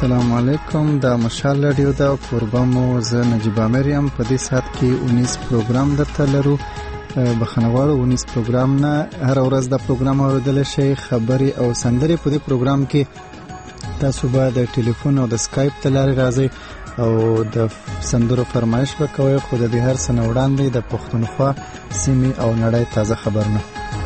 السلام علیکم. د مشال رادیو د پروګرام زه نجیب امریم په دې سات کې 19 پروګرام درته لرو. بخنوالو 19 پروګرام نه هر ورځ د پروګرام اوریدل شي خبري او سندري. په دې پروګرام کې تاسو به د ټلیفون او د سکایپ ته لاري راځي او د سندرو فرمایش وکوي. خو د دې هر څه وړاندې د پښتونخوا سیمې او نړۍ تازه خبرونه.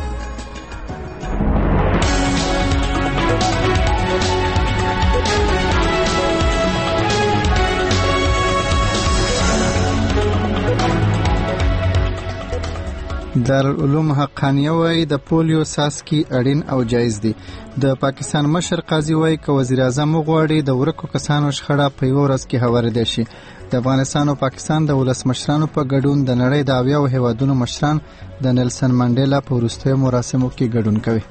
دارالعلوم حقانیه وای د پولیو ساسکی اړین او جایز دي. د پاکستان مشر قاضي وای ک وزیر اعظم غواړي د ورکو کسانو شخړه په یو ورځ کې هوارده شي. د افغانستان او پاکستان د ولس مشرانو په ګډون د نړۍ د اویا هیوادونو مشران د نیلسن منډیلا په وروستیو مراسمو کې ګډون کوي.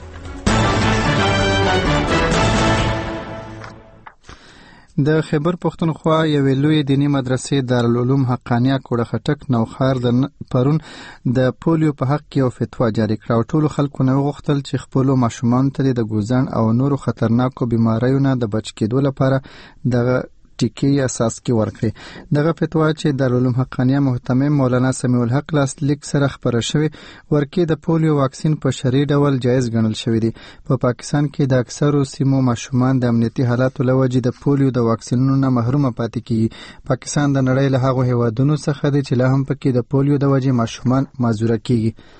د خیبر پښتونخوا یوې لوی دینی مدرسې دارالعلوم حقانیه کوړه خټک نوخار د پرون د پولیو په حق کې او فتوا جاری کړه. ټول خلکو نو غوښتل چې خپل ماشومان ته د ګوزن او نورو خطرناکو بیماریو نه د بچ کېدو لپاره د ټیکي اساس کې ورکړي. دغه فتوا چې دارالعلوم حقانیه محتمم مولانا سمیع الحق لاسلیک سره خبره شوی ورکې د پولیو واکسین په شرعي ډول جایز ګڼل شوی دی. په پاکستان کې د اکثرو سیمو ماشومان د امنیتي حالاتو لوجې د پولیو د واکسینونو نه محروم پاتې کیږي. پاکستان د نړۍ له هغو هیوادونو څخه دی چې لا هم پکې د پولیو د وجې ماشومان معذوره کیږي.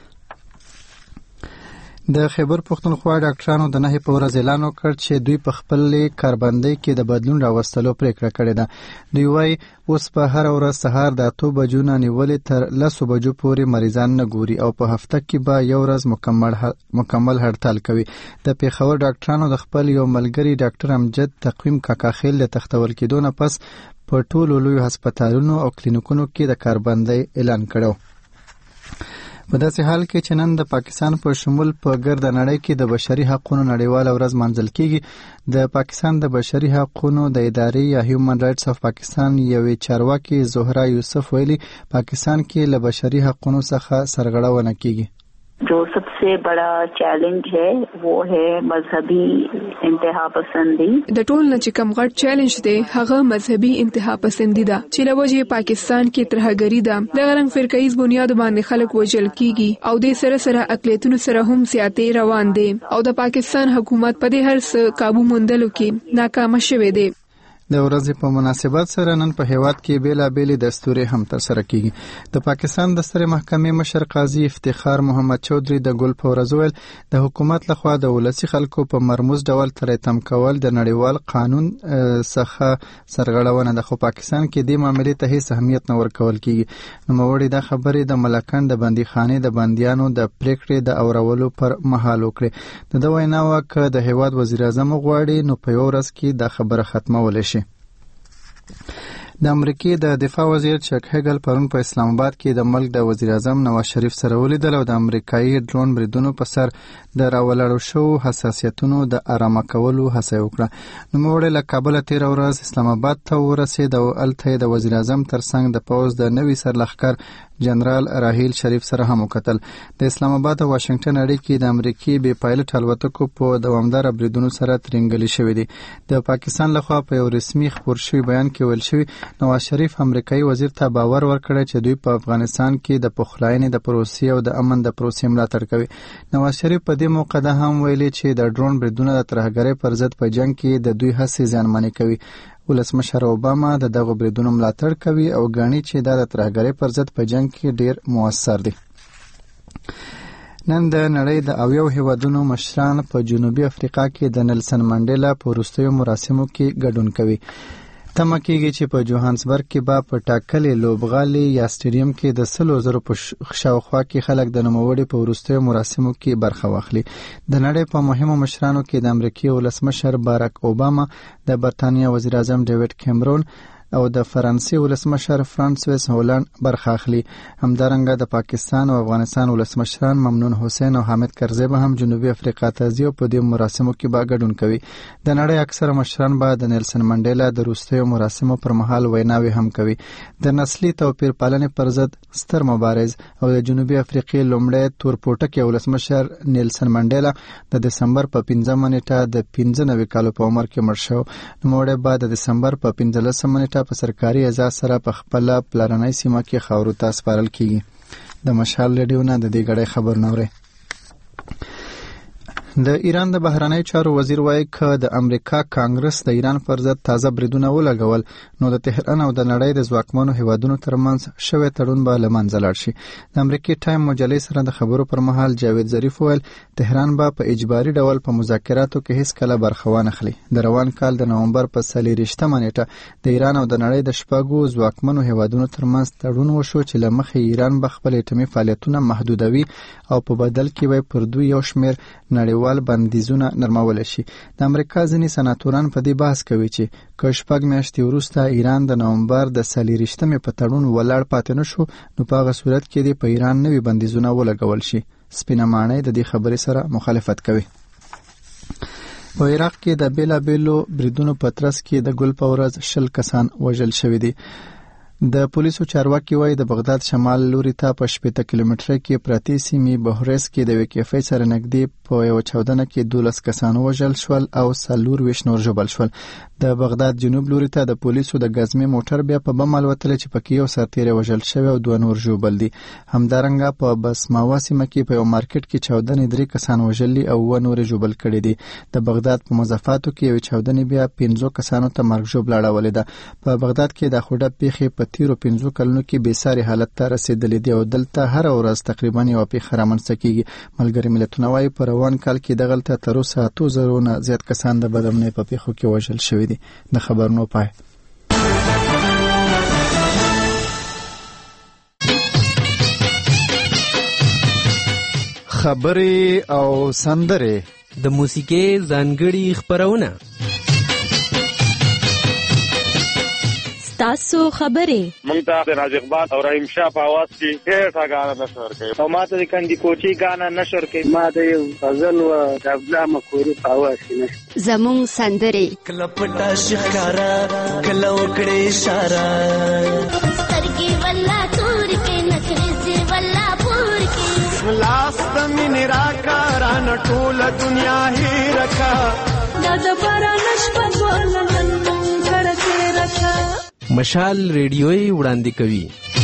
د خیبر پښتونخوا ډاکټرانو د نه په ورځ اعلان وکړ چې دوی په خپل کاربندۍ کې د بدلون راوستلو پریکړه کړې ده. دوی وايي اوس په هر ورځ سهار د 8 بجو نه نیولې تر 10 بجو پورې مریضان نه ګوري او په هفته کې به یو ورځ مکمل هړتال کوي. د پیښور ډاکټرانو د خپل یو ملګری ډاکټر امجد تقویم کاکاخیل د تختول کېدو نه پس په ټولو لوی هسپتالونو او کلینیکونو کې د کاربندۍ اعلان کړو. په داسې حال کې چې نن د پاکستان په شمول په ګرد نړۍ کې د بشري حقوقو نړیواله ورځ مانځل کیږي. د پاکستان د بشري حقوقو د ادارې یا هیومن رائټس اف پاکستان یوې چارواکي زهرا یوسف ویلي پاکستان کې له بشري حقوقو څخه سرغړونه کیږي. जो सबसे बड़ा चैलेंज है वो है मजहबी इंतहा पसंदी. د ټول نه چې کم غټ چیلنج دی هغه مذهبي انتها پسندي ده چې لوجه پاکستان کې ترهګری ده. د غرنګ فرقایز بنیاد باندې خلک وژل کیږي او د سره اقلیتونو سره هم سیاتي روان دي او د پاکستان حکومت په دې هر څه قابو موندلو کې ناکام شوه دی. د ورځې په مناسبت سره نن په هیواد کې بیلابېلې دستورې هم ترسره کیږي. د پاکستان د سترې محکمې مشر قاضي افتخار محمد چودري د ګل په ورځ ویل د حکومت لخوا د ولسي خلکو په مرموز ډول ترتم کول د نړیوال قانون څخه سرغړونه ده. خو پاکستان کې د معاملې ته هیڅ اهمیت نه ورکول کیږي. نوموړي دا خبرې د ملکن د بندیخانې د بندیانو د پریکړې د اورولو پر مهال وکړې. د وینا وکړه د هیواد وزیر اعظم غواړي نو په یو ورځ کې دا خبره ختمول شي. د امریکای د دفاع وزیر چک هګل پرون په اسلام آباد کې د ملک د وزیر اعظم نواز شریف سره ولیدل او د امریکایي ډرون بریدونو په سر د راولړو شو حساسیتونو د آرامه کولو هڅه وکړه. نوموړی له کابل تیر ورځ اسلام آباد ته ورسید او الته د وزیر اعظم ترڅنګ د پوز د نوي سرلښکر جنرال راهیل شریف سره هم وکتل. د اسلام آباد او واشنگټن اړیکې کې د امریکای بې پایلټ الوتکو په دوامدار بریدونو سره ترنګلې شوې دي. د پاکستان لخوا په یو رسمي خبر شوی بیان کې ویل شوی نواز شریف امریکایي وزیر ته باور ورکړی چې دوی په افغانستان کې د پخلاینې د پروسې او د امن د پروسې ملاتړ کوي. نواز شریف په دې موقع ده هم ویلي چې د ډرون بریدونه د ترهګرۍ پر ضد په جنگ کې د دوی هڅې زیانمنې کوي. ولسمشر اوباما د دغه بریدونو ملاتړ کوي او ګڼي چې دا د ترهګرۍ پر ضد په جنگ کې ډیر موثر دي. نن د نړۍ د اویا هیوادونو مشران په جنوبي افریقا کې د نیلسن منډیلا په وروستیو مراسمو کې ګډون کوي. تمه کېږي چې په جوهانسبرګ کې به په ټاکلې لوبغالي یا سټیډیم کې د 100,000 په شاوخوا کې خلک د نوموړي په وروستیو مراسمو کې برخه واخلي. د نړۍ په مهمو مشرانو کې د امریکای ولسمشر باراک اوباما، د برتانیا وزیر اعظم ډیوډ کیمرون، او د فرانسې ولسمشر فرانسویس هولند برخه اخلي. همدارنګه د پاکستان او افغانستان ولسمشران ممنون حسین او حامد کرزی به هم جنوبي افریقا ته ځي او په دې مراسمو کې به ګډون کوي. د نړۍ اکثره مشران به د نیلسن منډیلا د وروستیو مراسمو پر مهال ویناوي هم کوي. د نسلي توپیر پالنې پر ضد ستر مبارز او د جنوبي افریقې لومړی تورپوټکی ولسمشر نیلسن منډیلا د دسمبر په 15 نیټه د 95 کالو په عمر کې مړ شو. نوموړی بعد د دسمبر په 15 نیټه په سرکاري اعزاز سره په خپل پلرنۍ سیمه کې خاورو ته سپارل کیږي. د مشال ریډیو نه د دې غړې خبر نورې. د ایران د بهرنی چارو وزیر وایي چې د امریکا کانګرس د ایران پر ضد تازه بریدونه ولګول نو د تهران او د نړۍ د ځواکمنو هیوادونو ترمنځ شوی تړون به له منځه لاړ شي. د امریکای ټایم مجلې سره د خبرو پر مهال جاوید ظریف وویل تهران به په اجباري ډول په مذاکراتو کې هیڅ کله برخه ونه اخلي. د روان کال د نومبر په 23 نیټه د ایران او د نړۍ د شپږو ځواکمنو هیوادونو ترمنځ تړون وشو چې له مخې ایران به خپل اټومي فعالیتونه محدودوي او په بدل کې به پر دوی یو شمېر نړیوال بندیزونه نرمول شي. د امریکا ځینې سناتوران په دې بحث کوي چې که شپږ میاشتې وروسته ایران د نومبر د 23 په تړون ولاړ پاتې نشو نو په هغه صورت کې د په ایران نوي بندیزونه ولګول شي. سپینه ماڼۍ د دې خبرې سره مخالفت کوي. په عراق کې د بیلابیلو بریدونو په ترڅ کې د ګل په ورځ 20 کسان وژل شوي دي. د پولیسو چارواکي وایي د بغداد شمال لوري ته په 70 کیلومتره کې پراتی سیمې بهرس کې د وکیفي سره نږدې په یو چاودنه کې 12 کسان وژل شول او 24 نور ژوبل شول. د بغداد جنوب لوري ته د پولیسو د غزمې موټر بیا په بم الوتل چې پکې یو سرتیری وژل شوی او 2 نور ژوبل دي. همدارنګه په بسماوا سیمه کې په یو مارکیټ کې چاودنې 3 کسان وژلي او 2 نور ژوبل کړي دي. د بغداد په مضافاتو کې یو چاودنې بیا 15 کسانو ته مرګ ژوبل اړولې ده. په بغداد کې د خوډه پیخي په تیرو 15 کلونو کې بې ساري حالت ته رسیدلې دي او دلته هر ورځ تقریبا یو پیښه رامنځته کیږي. ملګری ملتونه وايي په روان کال کې دغلته تر اوسه 2000 نه زیات کسان د بدامنۍ په پیښو کې وژل شوي دي. د خبرونو پای. خبرې او سندرې د موسیقي ځانګړي خبرونه تاسو خبرې مونږ ته د راز اقبال او رحیم شاه په आवाज کې هیڅ غانا نشور کوي او ماته د کندي کوچی غانا نشور کوي. ما د یو غزل او د ابلا مکورو په आवाज کې نشته. زمون سندرې کله پټا شکارا کله وکړې اشاره سترګې ولا تور کې نخرې ولا پور کې لاس د مين راکا نه ټول دنیا هی رکا د باران شپه ولنن کړه رکا. مشال ریډیوي وړاندې کوي.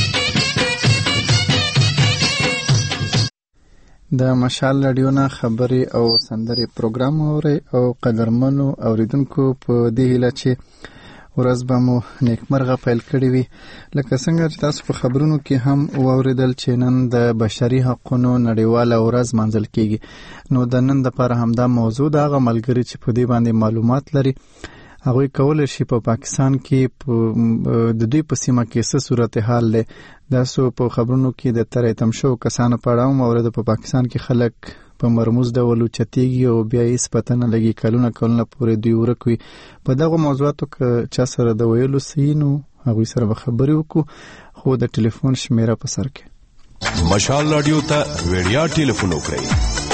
د مشال رادیو نه خبرې او سندرې پروګرام اوري او قدرمنو اوریدونکو په دې هیله چې ورځ به مو نیکمرغه پیل کړې وي. لکه څنګه چې تاسو په خبرونو کې هم واوریدل چې نن د بشري حقوقو نړیواله ورځ منځل کیږي. نو د نن لپاره همدا موضوع د هغه ملګری چې په دې باندې معلومات لري هغه کولای شي په پاکستان کې د دوی په سیمه کې څه صورتحال ده. د سو په خبرونو کې د ترې تم شو کسانو په اړه مورد په پاکستان کې خلک په مرموز ډول چتیږي او بیا یې سپتنه لګي کلونه پورې دوی ورکوي. په دغه موضوعاتو کې چا سره د ویلو سینو هغه سره به خبرې وکړو خو د ټلیفون شمیره په سر کې مشال رادیو ته ویډیا ټلیفون وکړئ.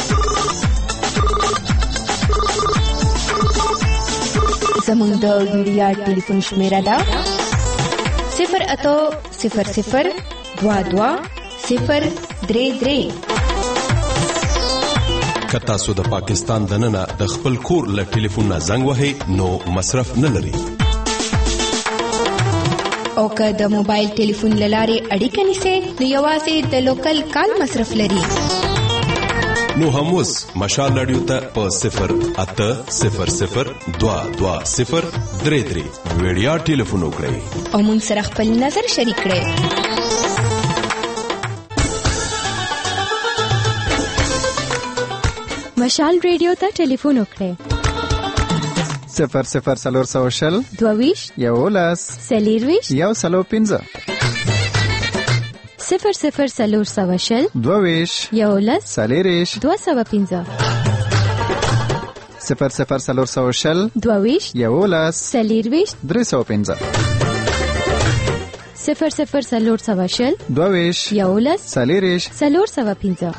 زمونږ د ویډیا ټلیفون شمیره ده 08000220033. کتا سو د پاکستان دننه د خپل کور له ټلیفون نه زنګ وهي نو مصرف نه لري. او که د موبایل ټلیفون لاره اړیکه نیسي نو یوازې د لوکل کال مصرف لري. نو هموس مشال رادیو ته په 08000220033 ویډیا ټلیفون وکړئ او مون سره خپل نظر شریک کړئ. مشال رادیو ته ټلیفون وکړئ 00400 22 یولس سلیرویش یو سلو 15 00400 22 یولس سلیریش 215 00400 22 یولس سلیرویش 315. 00 22 11 40 415.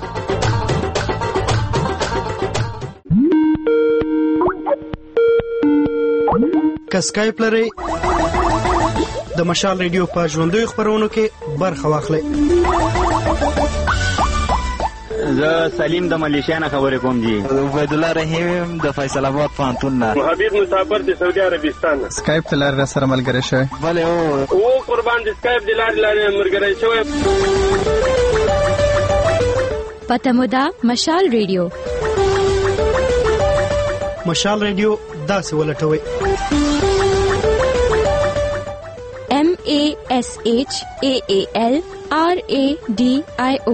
که سکایپ لرئ د مشال ریډیو په ژوندیو خپرونو کې برخه واخلئ. زه سلیم د ملیشیا نه خبرې کوم جی. عبید الله رحیم د فیصل آباد پوهنتون نه. حبیب مسافر د سعودي عربستان. سکایپ ته لاره سره ملګری شوی. بله او قربان د سکایپ د لارې ملګری شوی. پته مو ده مشال ریډیو. مشال ریډیو داسې ولټوئ MASHAALRADIO.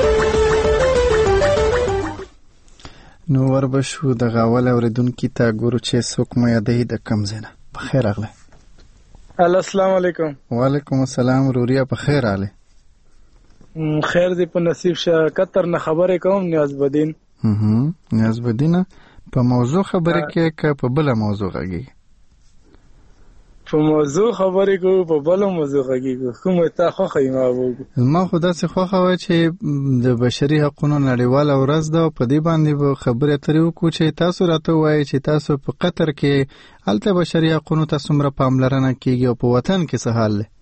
نو وربشو د غاول اوریدونکو ته ګورو چې څوک مې یادې د کم زنه. په خیر راغله. السلام علیکم. وعلیکم السلام. روریا په خیر راغله. خیر دې په نصیب شه. کتر نه خبرې کوم نیاز بدین. نیاز بدینه په موضوع خبرې کې که په بل موضوع غږی؟ په موضوع خبرې کو په بل موضوع غږی کومه تا خو خیمه وګو. ما خدا څخه خوښه چې د بشري حقوقو نړیواله ورځ ده په دې باندې خبرې اترې وکړو چې تاسو راته وایي چې تاسو په قطر کې الته بشري حقوقو ته څومره پاملرنه کیږي او په وطن کې څه حال دی؟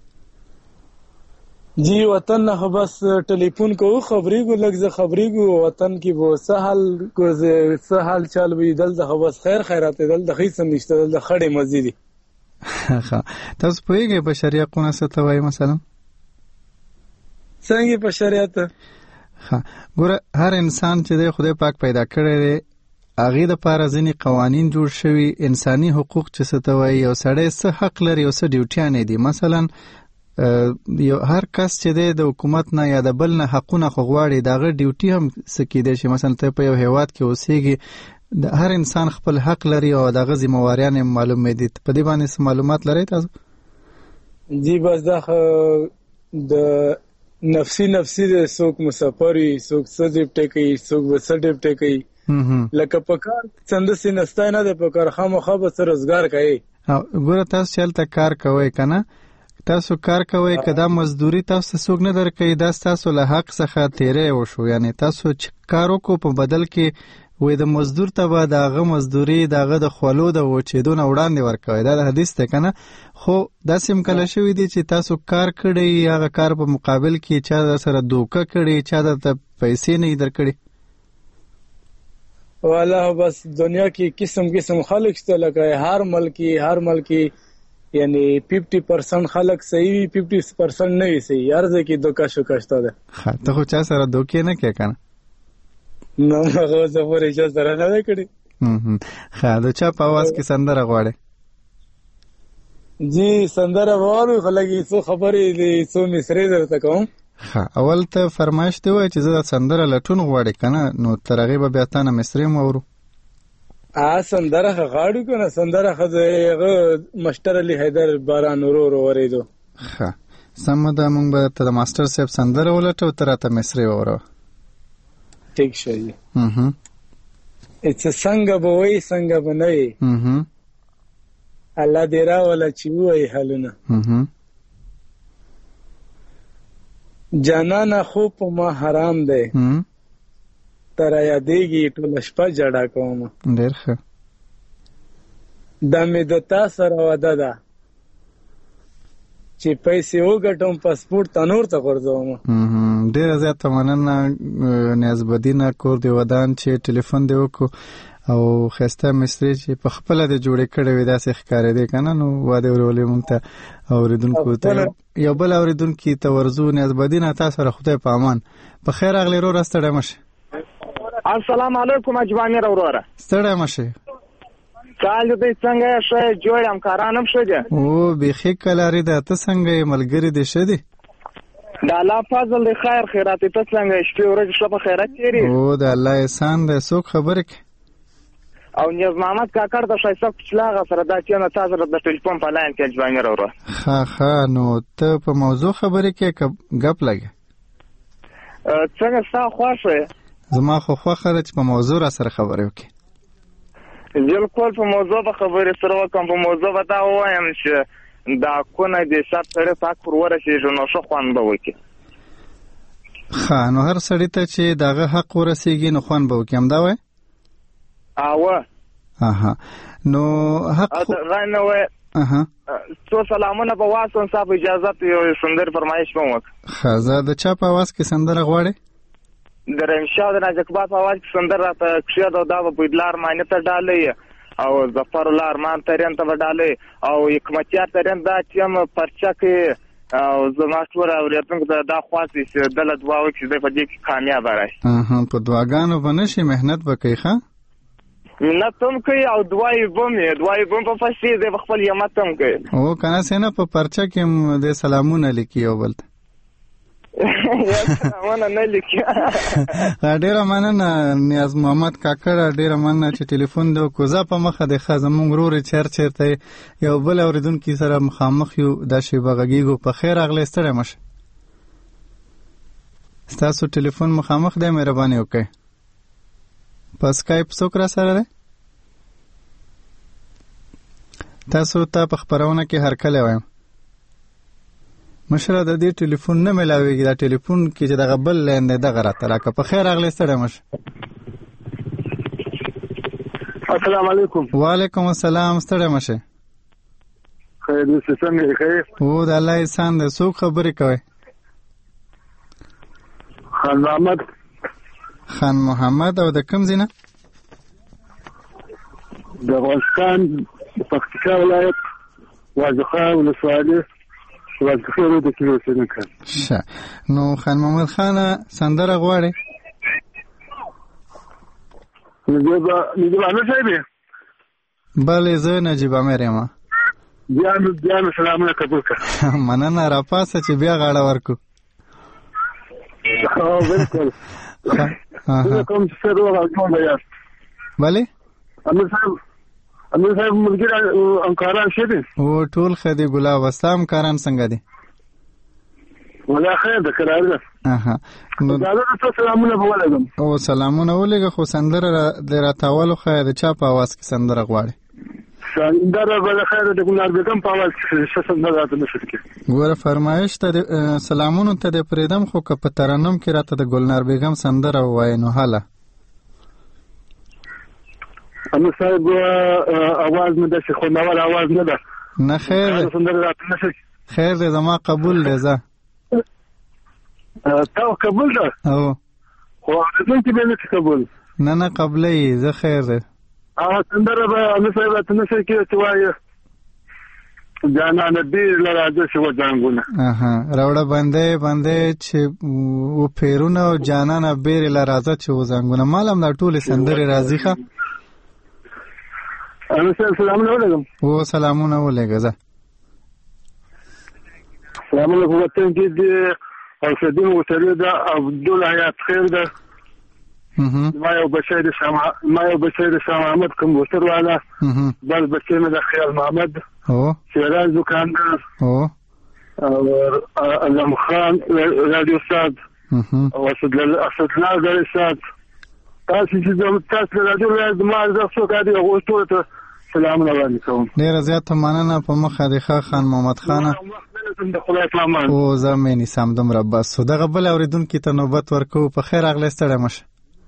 جی وطن نه بس ټلیفون کو خبرې کو لږ خبرې کو وطن کې وو سه حال چل وی دل د بس خیر خیرات دل د هیڅ نشته دل د خړې مزيدي. تاسو پوهیږئ بشري حقوقونه څه ته وایي مثلا؟ څنګه په شریعت؟ ګوره هر انسان چې دی خدای پاک پیدا کړی دی هغې دپاره ځینې قوانین جوړ شوي انساني حقوق چې څه ته وایي. یو سړی څه حق لري او څه ډیوټیانې دي. مثلا یو هر کس چې دی د حکومت نه یا د بل نه حقونه خو غواړي د هغه ډیوټي هم څه کیدی شي. مثلا ته په یو هیواد کې اوسېږي د هر انسان خپل حق لري او د هغه ذمہواریان معلومې دي. په دې باندې څه معلومات لرئ تاسو؟ جی بس دا د نفسي د څوک مسافري څوک څه ډیپټي کوي څوک څه ډیپټي کوي لکه په کار څنګه سینستا نه د په کار خامخا به روزګار کوي. ګوره تاسو چلته کار کوئ کنه تاسو کار کوئ که دا مزدوري تاسو څوک نه درکوي دا تاسو له حق څخه تیری وشو. یعنی تاسو چې کار وکړو په بدل کې وې د مزدور ته به د هغه مزدوري د هغه د خولو د وچېدو نه وړاندې ورکوئ. دا د حدیث دی که نه؟ خو داسې هم کله شوي دي چې تاسو کار کړی هغه کار په مقابل کې چا در سره دوکه کړي چا درته پیسې نه یې درکړي. والله بس دنیا کې قسم خلک شته لکه هر ملکی یعنی 50% خلک صحیح 50% نه وي صحیح. هر ځای کې دوکه شته ده. ته خو چا سره دوکې نه کوې که نه؟ نه هغه زه پورې چا سره نه ده کړې. د چا په اواز کې سندره غواړې؟ جی سندره غواړو خو لږ څو خبرې دي څو مصرې درته کوم. اول ته فرمایش دی وایي چې زه د سندره لټون غواړې که نه نو تر هغې به بیا تا نه مصرې هم واورو. سندره غاړو که نه سندره هغه مشتر علي حیدر باران ورو ورېدو. سمه ده موږ به ته د ماسټر صاحب سندره ولټو ته راته مصرې واوروه. ٹھیک شوی. څنګه به وای څنګه به نه وي الله دې راوله چې وای حالونه جانانه خو په ما حرام دی تر یادېږي ټوله شپه جړه کوم. ډېر ښه. دا مې د تا سره وعده ده چې پیسې وګټم پاسپورت تنور ته غورځوم. ډېره زیاته مننه نیازبدینه کور دی ودان چې ټلیفون دی وکړو او ښایسته مصري چې په خپله دې جوړې کړې وې داسې ښکارېدې که نه نو واده ورولې مونږ ته اورېدونکو ته یو بل اورېدونکي ته ورځو. نیازبدینه تا سره خدای په امان. په خیر راغلی وروره ستړی مه شې. السلام علیکم اجبامیر وروره. ستړی مه شې. کال دې څنګه یې ښه جوړ یم کاران هم ښه دي. او بیخي کلاري ده. ته څنګه یې ملګري دې ښه دي؟ د الله فضل دی خیر خیرات. ته څنګه شپې ورځې ښه په خیرات تېرې؟ او د الله احسان دی. څوک خبرې کوي؟ او نیاز محمد کاکړ د ښایسته کوچلاغه سره دا چې نه تا سره د ټلیفون په لاین کې اجبامیر وروره. ښه نو ته په موضوع خبرې کوې که ګپ لګې؟ څنګه ستا خوښ یې؟ زما خو خوښه ده چې په موضوع را سره خبرې وکړې. بالکل په موضوع به خبرې سره وکړم. په موضوع به دا ووایم چې دا کونه د شپ سره تاک پر ورسېږي نو ښه خوند به وکړي. ښه نو هر سړي ته چې دغه حق ورسېږي نو خوند به وکړي همدا وایي؟ اوه نو حق غانه وای څو سلامونه په واسطه صاحب اجازه ته یو سندر فرمایش کوم. ښه زه د چا په आवाज کې سندره غواړې؟ د رمشا د نجکبا په आवाज کې سندر راته کښې دا په بيدلار معنی ته ډالې او ظفر الله ارمان ترين ته ډالې او حکمتیار ترين دا چې هم پرچا کې او زما ټول اورېدونکو دا خاصه چې دله دعا وکړي د په دې کې کامیاب راشي. په دعاګانو باندې شي مهنت وکړي. ښه نه تم کوي او دوای بم په فشي د خپل یمت تم کوي او کنه سينه په پرچا کې د سلامونه لیکي او بل یا سلامونه نه لیکي. ډېر مننه نیاز محمد کاکړ، ډېر مننه چې ټلیفون د کوزا په مخه د خزمون غرور چرته یو بل اوریدونکو سره مخامخ یو د شی بغږیګو په خیر اغلی ستړی مشه. تاسو ټلیفون مخامخ دی مهرباني وکړئ. په سکایپ څوک را سره دی؟ تاسو ته په خبرونه کې هر کله وایم مشره د دې ټلیفون نه ملاويږي. دا ټلیفون کې چې دغه بل لاین دی دغه راته راکه. په خیر اغلی ستړی مشه. السلام علیکم. وعلیکم السلام. ستړی مشه. خیر دې څنګه خیر؟ او د الله احسان دې. څوک خبرې کوي؟ خان محمد او د کوم ځای؟ د افغانستان پکتیکا ولایت واجخه ولسوالۍ واجخه د کلیو څخه. ښه نو خان محمد خان سندره غواړي؟ نجيب امیر صاحب. بله زه نجيب امیر یم. بیا سلامونه قبول کړه. مننه را پاسه چې بیا غاړه ورکو. بالکل. کوم څه راغلی یاست؟ بله امیر صاحب ملګری انکاران شه دي او ټول خدي ګلاب اسلام کاران څنګه دي؟ ولا خیر د قرار ده. نو دا سلامونه ولګم. او سلامونه ولګه خو سندره د راتاولو خیر د چا په आवाज کې سندره غواړي؟ سندره بل خیر د ګلنار بیگم په आवाज کې سندره راته نشي کې. ګوره فرمایش ته سلامونه ته د پریدم خو که په ترنم کې راته د ګلنار بیگم سندره وای نو حاله. امیر صاحب आवाज نه ده خو نوال आवाज نه ده. نه خیر سندره راته نشي. خیر دې زما قبول دی. زه تا قبول ده او خو دې ته به نه قبول. نه قبلې زه خیر ده. سندره به امیر صاحب راته نشي کې چې وایي جانانه دې لراځه شو ځانګونه. راوړه باندې چې و پیرونه او جانانه بیر لراځه چې و ځانګونه. مالم دا ټول سندره راځي. ښه امیر صاحب سلامونه ولګم. او سلامونه ولګه. زه سلامونه په وطن کې دې او سدین وتری ده عبد الله حیات خیر ده. ما یو بشیر شاه محمد کمپیوټر والا. بل بچی مې د خیال محمد شیراز دکاندار او علم خان رادیو استاد او اسد الله غری استاد. تاسو چې تاسو رادیو ما زه څو کادي او ټول ته سلامونه وکړم. ډیر زیات مننه په مخه د خان محمد خان او زمینی سم دومره بس. دغه بل اوریدونکو ته نوبت ورکو. په خیر اغلی ستړی مشه.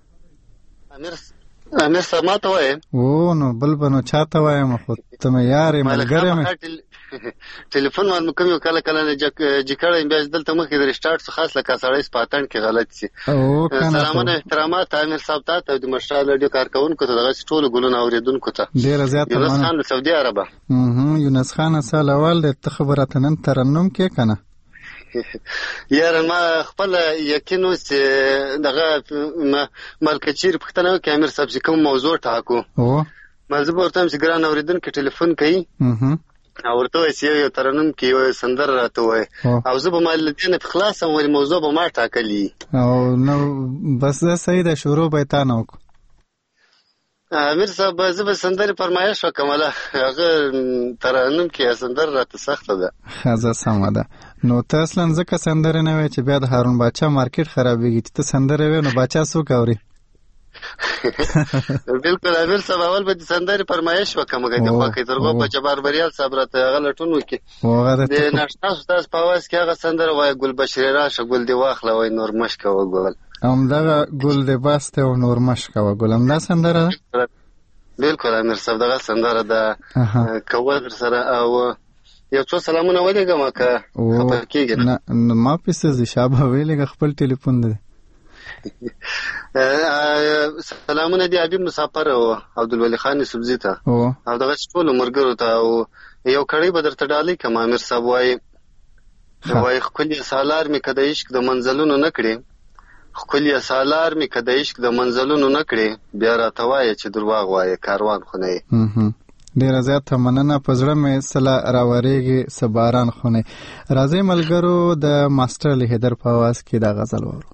امیر سمات وای او نو بل بنو چاته وایم خو ته مې یارې ملګری مې. ټلیفون باندې کوم یو کله نه جکړې بیا دلته مخې د ریسټارټ څخه خاص لکه سړی سپاتن کې غلط شي. سلامونه احترامات امیر صاحب ته او د مشال رادیو کارکونکو ته دغه ټول ګلونه اوریدونکو ته ډیر زیات مننه. یونس خان د سعودي عربه. یونس خان سلام د خبرته نن ترنم کې کنه. یاره ما خپل یقین اوس دغه ملکچیر پښتنو کې امیر صاحب کوم موضوع ټاکو او مزه ورته چې ګران اوریدونکو ټلیفون کوي او ورته یو ترنم کې یو سندر راته وای او زه به مال دې په خلاص او موضوع به ما ټاکلی او نو بس دا صحیح ده. شروع به تا نو امیر صاحب زه به سندر فرمایش وکمله هغه ترنم کې سندر راته سخت ده. خزه سم ده. نو تاسو لن ځکه سندر نه وای چې بیا د هارون باچا مارکیټ خرابېږي. ته سندر وای نو باچا څوک اوري؟ بالکل امیر صاحب اول به د سندرې فرمایش وکړم د خواکې ترغو په جبار بریال صاحب راته هغه لټون وکړي د ناشنا استاد په اواز کې هغه سندره وایي ګل بشیر راشه ګل دې واخله وایي نور مشک کوه ګل همدغه ګل دې باسته او نور مشک کوه ګل همدا سندره بالکل امیر صاحب دغه سندره ده کوه در سره او یو څو سلامونه ولېږم که خفه کېږي نه ما پسې زه شابه ویلېږه خپل ټلیفون دی سلامونه دی حبیب مسافر او عبدالولي خان سبزي ته او دغه ټولو ملګرو ته او یو کړی به درته ډالۍ کړم امیر صاحب وایي ښکلي سالار مې که د عشق د منزلونو نه کړې ښکلي سالار مې که د عشق د منزلونو نه کړې بیا راته وایه چې درواغ وایه کاروان خو نه یې ډیره زیاته مننه په زړه مې سله راورېږي څه باران خو نه راځئ ملګرو د ماسټر علي حیدر په اواز کې دا غزل واورو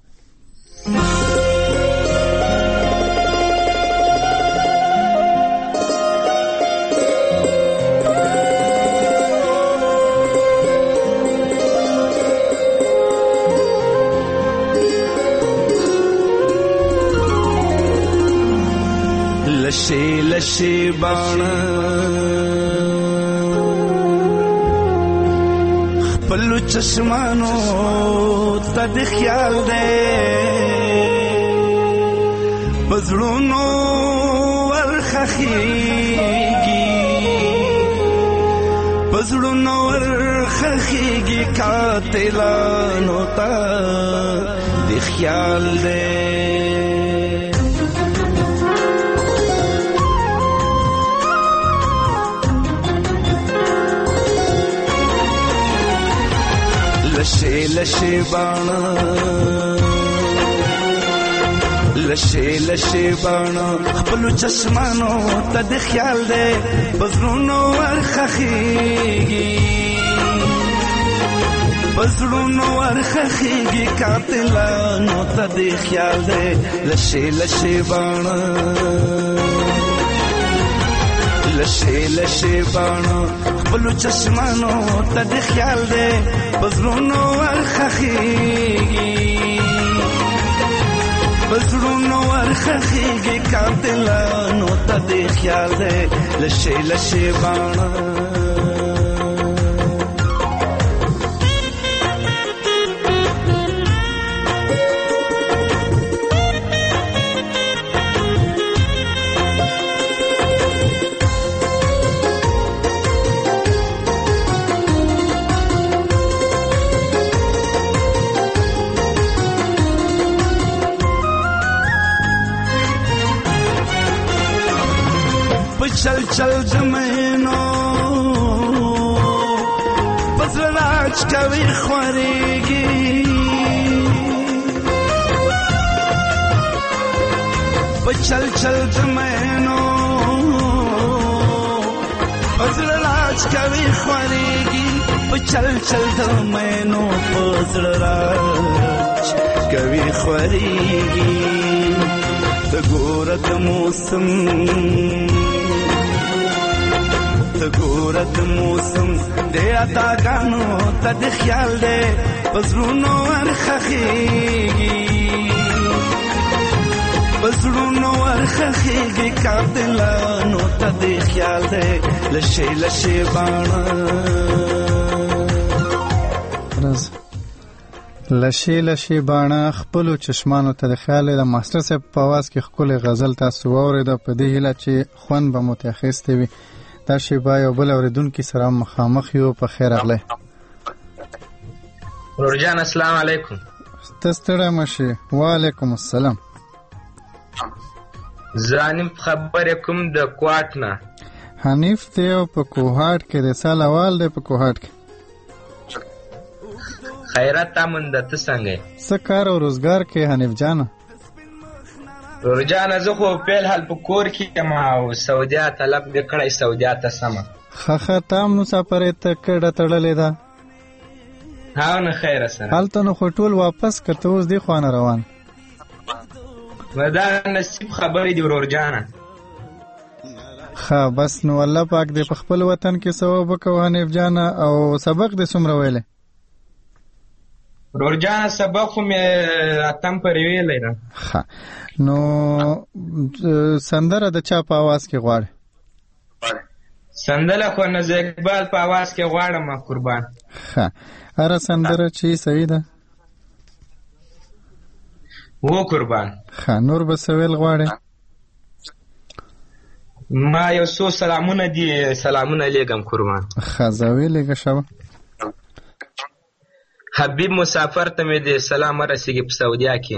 لشے لشے بانا خپلو چشمانو تا د خیال دے پزړونو ورخخیږي پزړونو ورخخیږي قاتلانو تا د خیال دے لشے لشے بانا لشے لشے بانا خپلو چشمانو تا د خیال دے بزرونو ورخخیږي بزرونو ورخخیږي قاتلانو تا د خیال دے لشے لشے بانا لشے لشے بانا خپلو چشمانو تا د خیال دے بزرونو ورخخیږي بزرونو ورخخیږي قاتلانو تا د خیال دے لشے لشے بانا چل چل دمینو پزراج کوي خوريږي چل چل دمینو پزراج کوي خوريږي چل چل دمینو پزراج کوي خوريږي د ګورت موسم تګورت موسم دې اتا غانو تد خیال دې پزړونو ورخخیږي پزړونو ورخخیږي قاتلانو تد خیال دې لشے لشے بانا لشے لشے بانا خپلو چشمانو ته د خیال د ماستر صاحب په आवाज کې خپل غزل تاسو واورید په دې هیله چې خوند به متخصص وي دا شیبا یو بل اوریدونکو سره مخامخ یو په خیر اغله ورجان السلام علیکم تستړه مشه وعلیکم السلام زانیم خبر کوم د کوټ نه حنیف ته په کوهاټ کې د سالوال د په کوهاټ کې خیرات تامند ته څنګه سکار او روزګار کې حنیف جان ورجان زه خو په حال په کور کې ما او سعودیا طلب وکړای سعودیا ته سم خخه تام مسافر ته کډه تړلې ده ها نه خیر سره حالته نو خټول واپس کته اوس دی خوانه روان ودا نصیب خبرې دی ورجان خا بس نو الله پاک دې په خپل وطن کې ثواب وکړي حنیف جان او سبق دې سمره ویلې رورجان سبق خو مې اتم پر ویلی ده. ښه نو سندره د چا په اواز کې غواړې؟ سندره خو نظر اقبال په اواز کې غواړم قربان. ښه هره سندره چې صحیح ده؟ و قربان. ښه نور به څه ویل غواړې؟ ما یو څو سلامونه دي سلامونه لیږم قربان. ښه زه ویلېږه شوه. حبیب مسافر ته مې د سلام ورسېږي په سعودیا کې.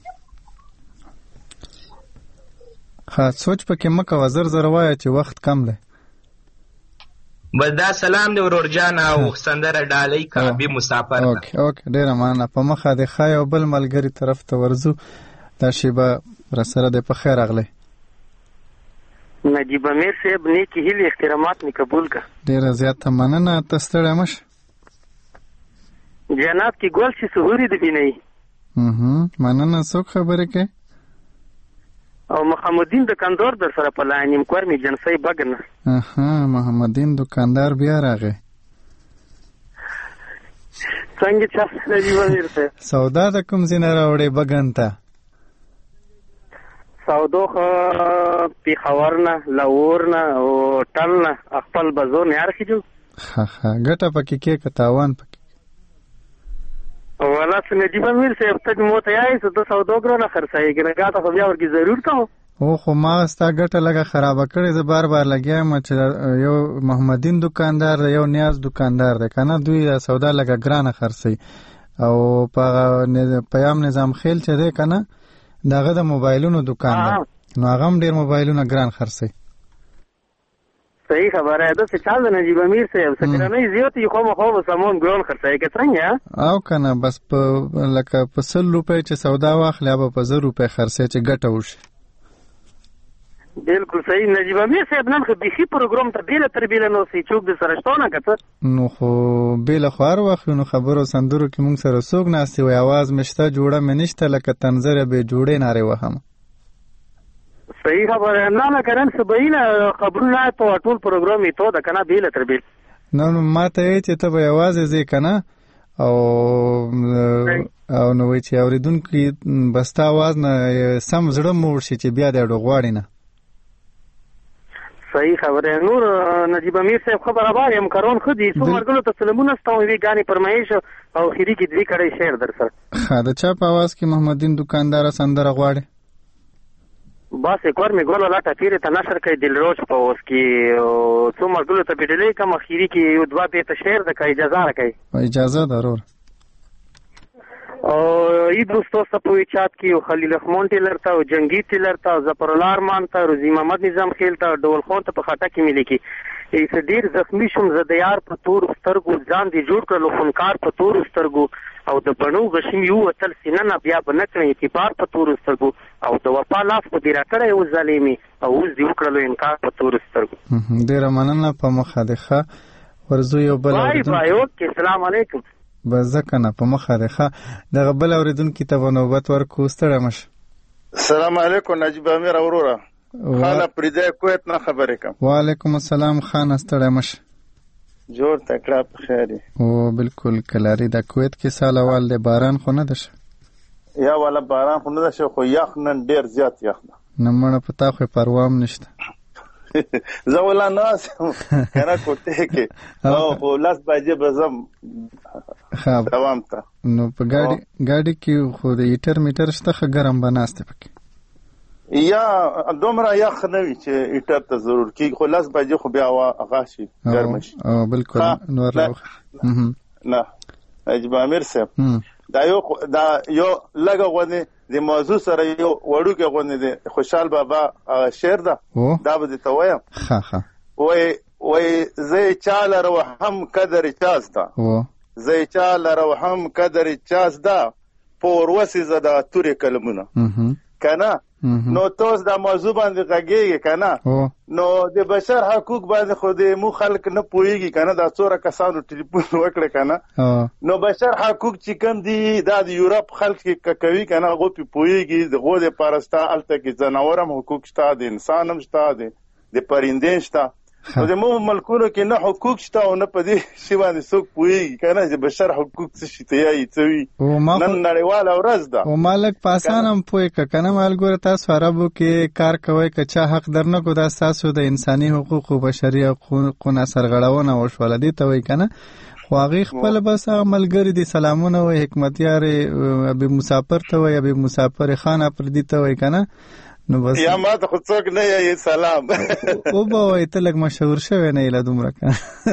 ښه سوچ پکې مه کوه زر زر وایه چې وخت کم دی. بس دا سلام دی ورور جان او سندره ډالۍ که حبیب مسافر ته. اوکې ډېره مننه. په مخه د ښه یو بل ملګري طرف ته ورځو. دا شیبه راسره دی. په خیر راغلی. نجیب امیر صاحب نیکی هیلې احترامات مې قبول که. ډېره زیاته مننه. ته ستړی مه شه. جناب کی ګل چې سهوري د بینئ. مننه. څوک خبرې کوي؟ او محمدین دکاندار در سره په لاین یم کور مې جنسۍ بګن. محمدین دکاندار بیا راغی. څنګه چا نجیب امیر صاحب سودا د کوم ځای نه راوړې بګن ته؟ سودو خو پېښور نه لاهور نه او ټل نه خپل بزو نه اړخېږو. ښه ګټه پکې کې که تاوان پکې؟ والا څه نجیب امیر صاحب ته مو ته یایې څه د سودو ګرانه خرڅوي که نه ګاته خو بیا ورکې ضرور کوم. خو ما ستا ګټه لږه خرابه کړې. زه بار بار لګیا یم چې یو محمدین دکاندار دی یو نیاز دکاندار دی که نه دوی سودا لږه ګرانه خرڅوي او په پیام نظام خیل چې دی که نه د هغه د موبایلونو دکان دی نو هغه هم ډېر موبایلونه ګران خرڅوي. صحیح خبره ده چې چال د نجیب امیر صاحب سکرانۍ زیات یې خامخا به سامان ګران خرڅوي که څنګه او که نه بس لکه په 100 روپۍ چې سودا واخلي هغه به په 1000 روپۍ خرڅوي چې ګټه وشي. بالکل صحیح. نجیب امیر صاحب نن خو بیخي پروګرام ته بیله تر بیله نو سی چوک د سره شته نه که څه نو خو بیله خو هر وخت نو خبرو سندرو کې مونږ سره څوک ناستې وایي اواز مې شته جوړه مې نشته لکه تنظره بې جوړې نارې وهم. صحیح خبره نه که نن سبعینه خبرونه په ټول پروګرام یې تو ده که نه بیله تر بیله نو ما ته یې چې ته به یوازې ځې که نه او نو وایي چې اورېدونکي به ستا اواز نه سم زړه موړ شي چې بیا دې اډو غواړي نه. صحیح خبره. نور نجیب امیر صاحب خبره بار یم کارون خو دي څو مرګلو ته سلامونه ستوم وی غانې فرمایش او خیری کې دوی کړي شعر در سره. ښه د چا په اواز کې محمدین دکاندار سندره غواړي؟ بس کور می ګول لا ټپیره ته نشر کوي دلروش په اوس کې څو مرګلو ته پیډلې کوم خیری کې یو دوا په شعر د کوي اجازه راکړي. اجازه ضرور. او ای دوستو سپوی چات کی او خلیل رحمان ټیلر ته او جنگی ټیلر ته ظفر الله ارمان ته روزی محمد نظام خیل ته ډول خان ته په خټه کې ملي کی ایس ډیر زخمی شوم زه د یار په تور سترګو ځان دی جوړ کړلو خونکار په تور سترګو او د بڼو غشیم یو وتل سینه نه بیا بنکړې اعتبار په تور سترګو او د وفا لاس په دې راکړې او ظالمي او اوس دی وکړلو انکار په تور سترګو. ډیر مننه. په مخه ده ورزو یو بل بای اوکې السلام علیکم. بس ځکه نه په مخه ده دغه بل اورېدونکي ته به نوبت ورکو. ستړی مه شه. السلام علیکم نجیب امیر وروره. خانه پریده کویت نه خبرې کوم. وعلیکم السلام خانه ستړی مه شه. جوړ تکړه په خیر او بالکل کلاري د کویت کې سال اول د باران خو نه ده شه یا والا باران خو نه ده شه خو یخ نن ډیر زیات یخ ده نه مړه په تا خو پروام نشته. زه ولا ناسم کنه کوټه کې او خو لاس باجه بزم دوام ته نو په ګاډي کې خو د هیټر میټر شته خو ګرم بناسته پکې یا دومره یخ نه وي چې هیټر ته ضرور کی خو لاس باجه خو بیا هغه شي ګرم شي. او بالکل نور نه نجیب امیر صاحب دا یو لګه غونې د موضوع سره یو وړوکې غونې د خوشحال بابا شعر ده دا به دې ته وایم. وای زه چاله رو هم قدر چاز ده زه چاله رو هم قدر چاز ده پور وسی زده تورې کلمونه کنه نو توس دا موضوع باندې غږیږي کنه نو د بشر حقوق باندې خو د مو خلک نه پوهیږي کنه دا څوره کسانو ټلیفون وکړي کنه نو بشر حقوق چې کوم دي دا د یورپ خلک کې کوي کنه هغه په پوهیږي د غو د پرستا الته کې ځناورم حقوق شته د انسان هم شته د پرندې شته نو د مو ملکونو کې نه حقوق شته او نه په دې شی باندې څوک پوهیږي کنه چې بشر حقوق څه شي ته یې څوي نن نړیواله ورځ ده او مالک پاسانم پوهی کنه مالګور تاسو عربو کې کار کوي که چا حق درنه کو دا تاسو د انساني حقوق او بشري حقوقو سرغړونه وشول دي ته وای کنه خو هغه خپل بس عملګری دي سلامونه او حکمتیار ابي مسافر ته وای ابي مسافر خان پر دي ته وای کنه نو بس یا ما ته خو څوک نه یې سلام او به وای ته لګ مشهور شوی نه اله دومره کنه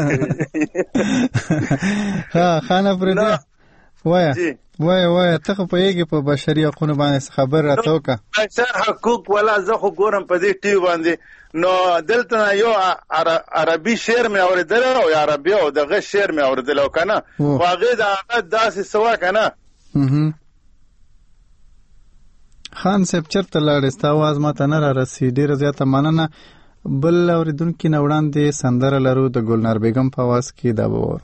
ها خان پر دي وای ته په یګي په بشري حقوقو باندې خبر راته وکړه بشر حقوق ولا زه خو ګورم په دې ټیو باندې نو دلته یو عربي شعر مې اوریدل او عربي او دغه شعر مې اوریدل کنه واغې دا داسې سوا کنه خان صاحب چرته لاړ است आवाज ماته نه را رسي ډیر زیاته مننه بل اوریدونکو نه وړاندې سندره لرو د ګلنار بیگم په आवाज کې دا وور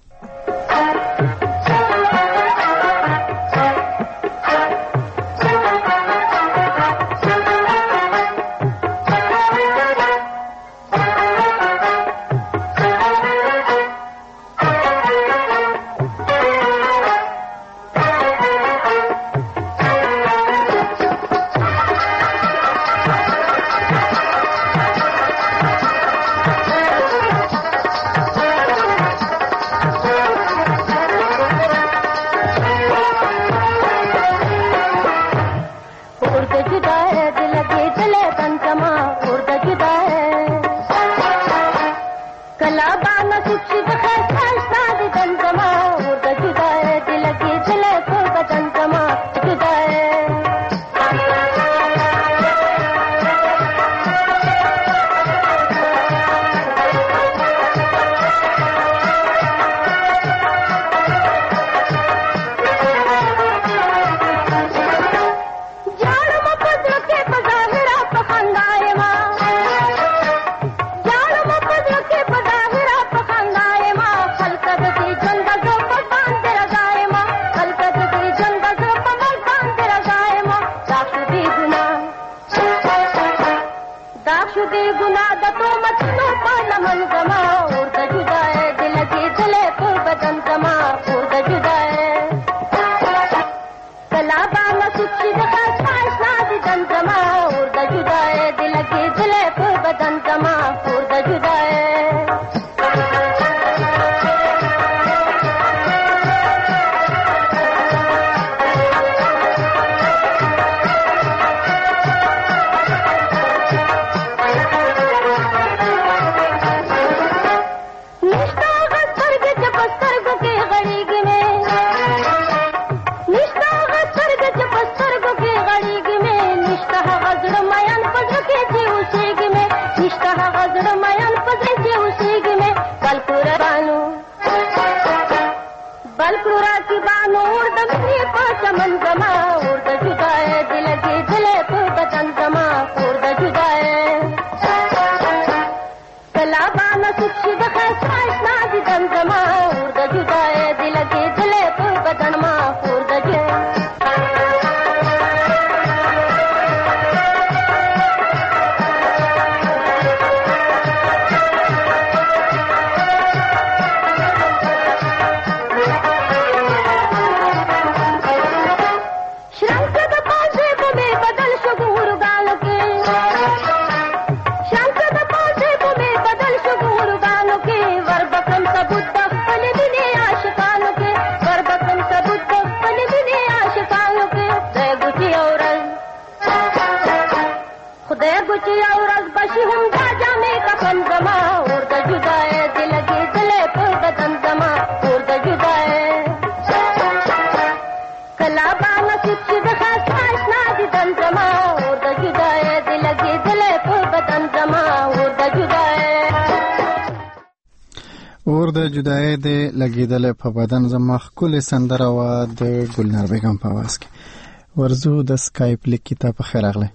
اور د جدای د لګیدل په بدن زما خپل سندره و د ګلنار بیگم په आवाज کې ورزو د اسکایپ لیک ته په خیر اغله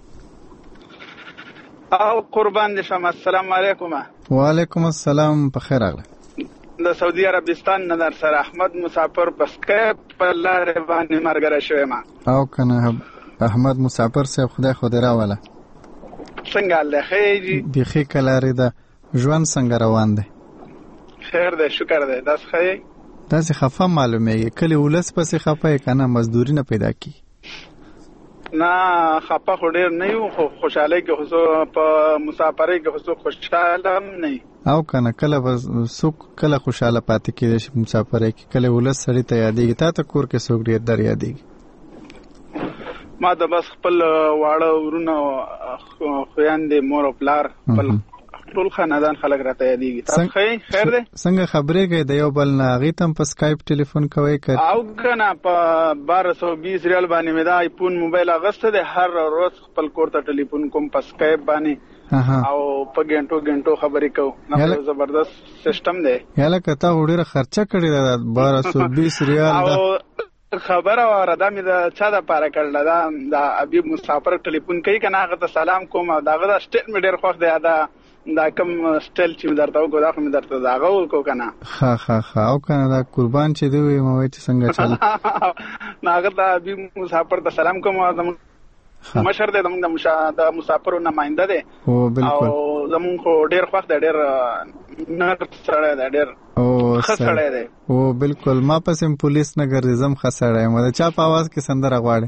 او قربان دې شم. السلام علیکم. وعلیکم السلام. په خیر اغله. د سعودي عربستان نه در سره احمد مسافر په اسکایپ په لار باندې مرګره شوی ما او کنه احمد مسافر صاحب خدای خو دې راواله څنګه الله خیر بخي کلاري ده ژوند څنګه روان دی؟ خیر دی، شکر دی. تاسو ښه یې؟ داسې خفه معلومیږي. کله ولس پسې خفه یې که نه مزدوري نه پیدا کېږي؟ نه خفه خو ډېر نه یو، خو خوشحالۍ کې خو په مسافرۍ کې خو څوک خوشحاله هم نه وي. او که نه کله به څوک کله خوشحاله پاتې کېدی شي مسافرۍ کې؟ کله ولس سړي ته یادېږي. تا ته کور کې څوک ډېر در یادېږي؟ ما ته بس خپل واړه ورونه، خویندې، مور او پلار، خپل ټول خاندان خلک راته یادېږي. تاسو ښه یې؟ خیر دی؟ څنګه خبرېږئ د یو بل نه؟ هغې ته هم په سکایپ ټلیفون کوئ که؟ او که نه په 1220 ریال باندې مې دا آیفون موبایل اخیستی دی. هر ورځ خپل کور ته ټلیفون کوم په سکایپ باندې او په ګنټو خبرې کوو. نه زبردست سیسټم دی. یاله که تا خو ډېره خرچه کړې ده 1220 ریال ده. خبره واره دا مې د چا دپاره کړله، دا د حبیب مسافر ټلیفون کوي که نه هغه ته سلام کوم او د هغه دا سټایل مې ډېر خوښ دی. دا کوم سټایل چې مې درته وکړو دا خو مې درته د هغه وکړو که نه. ښه او که نه دا قربان چې دی وایي ما وایي چې څنګه چل نو هغه د حبیب مسافر ته سلام کوم. زمونږ مشر دی، زمونږ د مسافرو نماینده دی او زمونږ خو ډېر خوښ دی، ډېر نر سړی دی، ډېر ښه سړی دی. او بلکل ما پسې پولیس نه ګرځي، زه هم ښه سړی یم. د چا په اواز کې سندره غواړې؟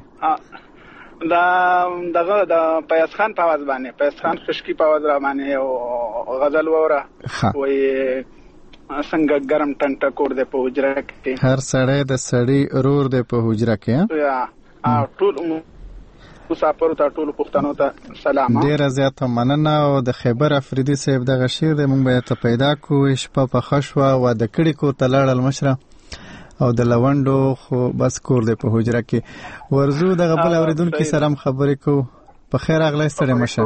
دغه د فیاض خان په اواز باندې، فیاض خان خشکي په اواز را باندې او غزل ووره. وایي څنګه ګرم ټنټه کور دی په حجره کې، هر سړی د سړي رور دی په حجره کې. ټول مسافرو ته، ټولو پښتنو ته سلام. ډېره زیاته مننه. او د خیبر افریدي صاحب دغه شعر دی موږ به یې ته پیدا کړو. شپه پخه شوه واده کړي کور ته لاړل مشره او د لونډو خو بس کور دی په حجره کې. ورځو دغه بل اورېدونکي سره هم خبرې کوو. په خیر راغلی ستړی مشه.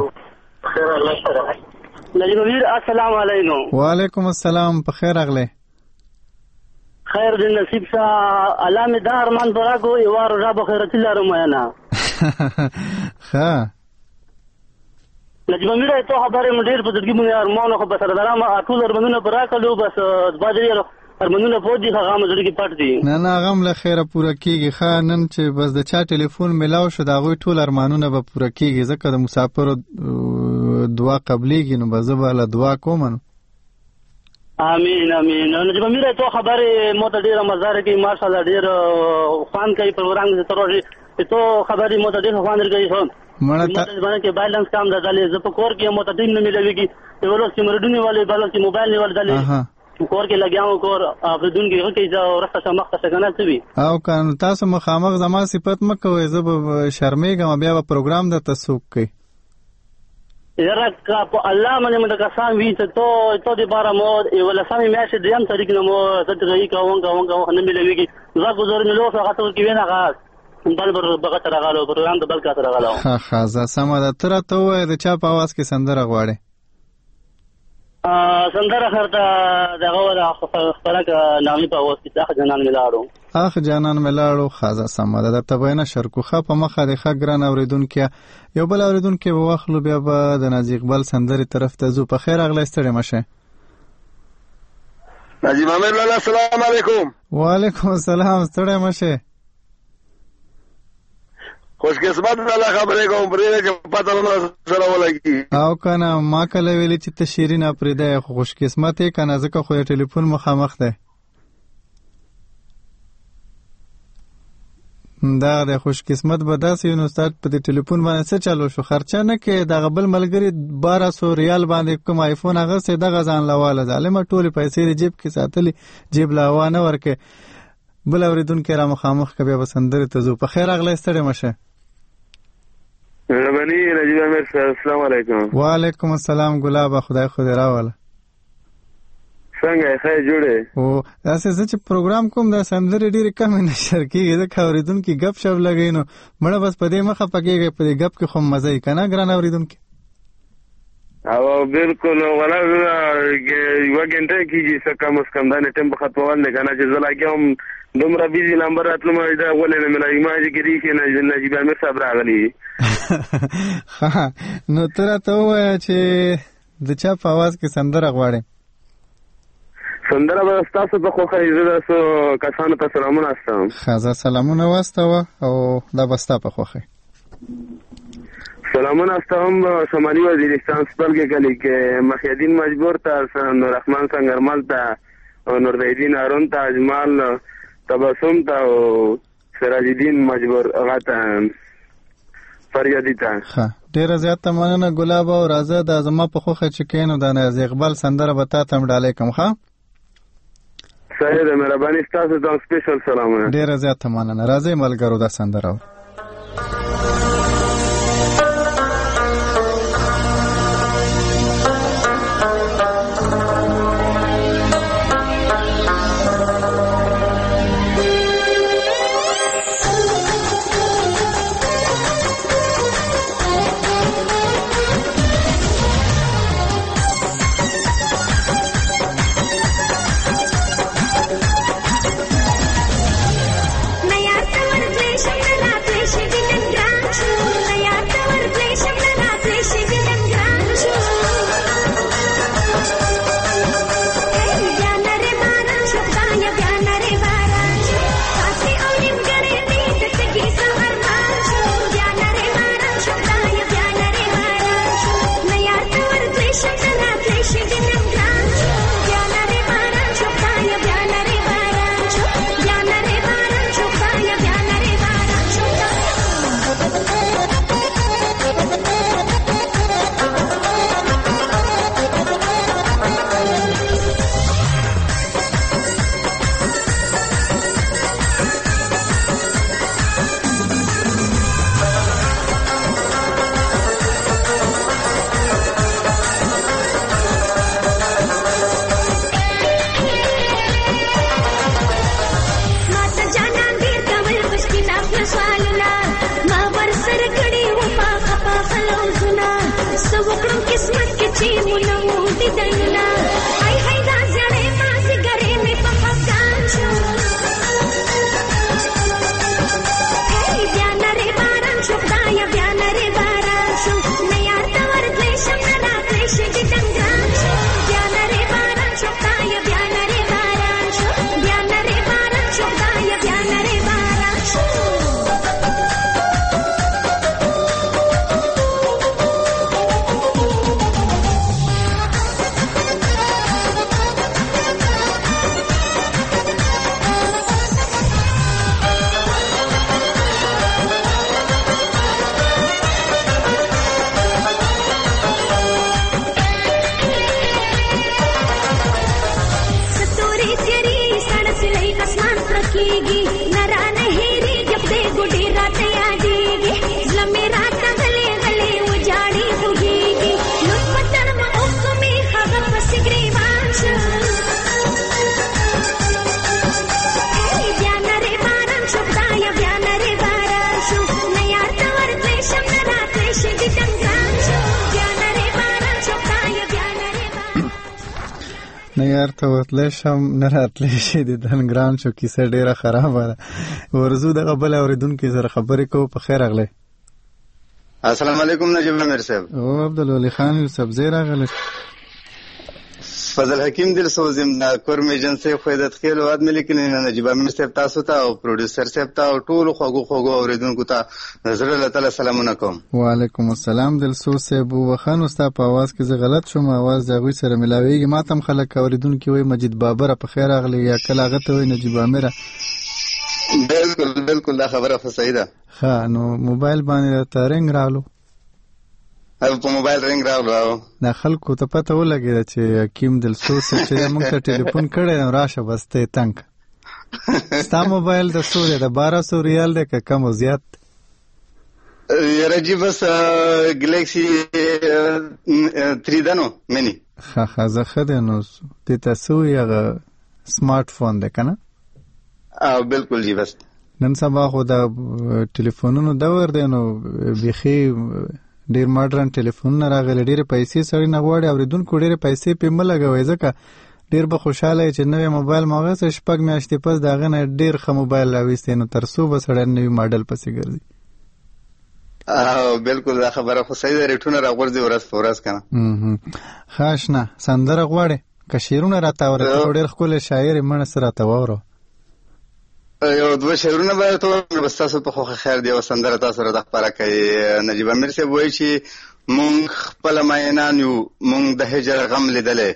نجیب امیر السلام علیکم. وعلیکم السلام. په خیر راغلی. خیر دې نصیب شه. الله مې دا ارمان پوره کړو یوه روژه به خیرتي لرم وینا. ښه نجیب امیر تو خبرې مې ډېر په زړګي باندې ارمان خو به سرداران ټول ارمانونه به راکړلو بس دوه درې ارمانونه پوه دي هغه هم زړګي پټ دي. نه هغه هم له خیره پوره کېږي. ښه نن چې بس د چا ټلیفون میلاو شو د هغوی ټول ارمانونه به پوره کېږي ځکه د مسافرو دعا قبلېږي نو به زه به له دعا کوم. امین امین. نجیب امیر تو خبرې مو ته ډېره مزداره کوي ماشاءالله ډېر خوند کوي پروګرام کې تروږي تو خبرې مو ته ډېر خوند کوي. هو مړه ته باندې کې بیلانس کام درځلې زه په کور کې مو ته ټیم نه ملويږي یو ورځ چې مرډونی والے بل چې موبایل نه ورځلې کور کې لګیاو کور افریدون کې هغه چې ورسته مخته څنګه کوي. او کان تاسو مخامخ زما صفت مکوې زه به شرمېږم بیا به پروګرام د تسوق کوي. یاره په الله باندې مده قسم وی ته تو دې بارا مو ولا سامي میاشه دیم طریق نه مو ته غي کوم نه ملويږي زه گزار ملو هغه ته کې وینا غاز بل بغه تر غالو پروګرام د بل کا تر غالو. ښه زه سم ده. تر ته وای د چا په आवाज کې سندره غواړي؟ سندره خرته دغه ولا خپلک نامي په आवाज کې اخ جنان ملاړو. اخ جنان ملاړو. خازه سم ده. ته وینا شرکوخه په مخه د خګران اوریدونکو یو بل اوریدونکو واخلو بیا به د نازي اقبال سندري طرف ته زو. په خیر اغلی ستړي مشه. نجیب امیر لاله السلام علیکم. وعلیکم السلام. ستړي مشه. خوش قسمت الله خبرې کوم پرې چې پته نه سره ولګي. او کنه ما کله ویلې چې ته شیرین پرې ده خوش قسمت یې کنه ځکه خو ټلیفون مخامخ ده. دا د خوش قسمت به داسې نو ستارت په ټلیفون باندې څه چالو شو خرچه نه کې د غبل ملګری 1200 ریال باندې کوم آیفون هغه سه دغه ځان لواله ظالم ټوله پیسې جیب کې ساتلې جیب لا وانه ورکه بل اوریدونکو را مخامخ کبه بسندره ته زو. په خیر اغلی ستړي مشه. ربانی نجیب امیر السلام علیکم. وعلیکم السلام. ګلاب خدای خو دې راواله. څنګه ښه جوړه؟ او تاسو چې پروګرام کوم د سندرې ډېر کم نشر کیږي ځکه اوریدونکو غپ شپ لګینو مړه بس په دې مخه پکېږي په دې غپ کې خو مزه یې کنه ګران اوریدونکو. او بالکل ولا یو غنټه کېږي څه کم اس کم دا ټیم په خطوال نه کنه چې زلاګم دومره بیزی نمبر اتلو ما دا ولې نه ملای ما چې کې ریښه نجیب امیر صاحب راغلی. نو تر ته وای چې د چا په आवाज کې سندره غواړي؟ سندره به تاسو په خو خیزه تاسو کسانو ته سلامونه واستم. خازه سلامونه واستو او دا بستا په خوخه. سلامونه ستاسو شمالي وزیرستان سپلګه کلی کې محیدین مجبور ته نور رحمان سنگرمل ته نور الدین هارون ته اجمال تبسم ته سراج الدین مجبور غته فریادی ته ها ډیر زیات مننه ګلاب او راځه د زما په خوخه چکینو د ناز اقبال سندره بتا تم ډالې کوم ښا سید مهرباني تاسو ته سپیشل سلامونه ډیر زیات مننه راځي ملګرو د سندره نه یار ته وتلی شم نه راتلی شي د دنګران شو کیسه ډیره خرابه ده ورزو دغه بل اوریدونکو سره خبرې کوو په خیر راغلی السلام علیکم نجیب امیر صاحب او عبدالولی خان یوسف زی راغلی فضل حکیم دل سوزم د کورم ایجنسی خویدت خیل او ادمه لیکن نجیب امیر صاحب تاسو ته او پروډوسر صاحب ته او ټول خوګو اوریدونکو ته نظر الله تعالی سلامونه کوم وعلیکم السلام دل سو صاحب وخان استا په आवाज کې زه غلط شوم आवाज دغه سره ملاویږي ماتم خلک اوریدونکو وای مجید بابر په خیر راغلی یا کله غته وای نجیب امیر بالکل دا خبره صحیح ده ها نو موبایل باندې ترنګ رالو په موبایل رنګ راغلو دا خلکو ته پته ولګی چې حکیم دلسوز چې موږ ته ټلیفون کړی راشه بس ته تنګ ستا موبایل د څو دی د 1200 ریال دی که کم او زیات یاره جی بس ګلیکسي 3 دنو منی ښه زه ښه دی نو دې ته څه وایي هغه سمارټ فون دی که نه بالکل جی بس نن سبا خو د ټلیفونونو دور دی نو بیخي ډیر ماډرن ټلیفونونه راغلي ډیر پیسې سړی نه غواړي اوریدونکو ډیر پیسې په ملګوي ځکه ډیر به خوشاله چې نوې موبایل ماغه شپږ میاشتې پس داغه نه ډیر ښه موبایل راوېستې نو ترڅو به سړی نوې ماډل پسې ګرځي بالکل دا خبره خو صحیح ده ریټونه راغورځي ورځ په ورځ کنه خاص نه سندره غواړي که شعرونه راته اورې ډیر ښکلي شاعر یې مړه سره راته واورو یو دوه شعرونه به ته بس تاسو په خوښه خیر دی او سندره تاسو را د خبره کوي. نجیب امیر صاحب وایي چې مونږ خپل مینان یو، مونږ د هجر غم لیدلې.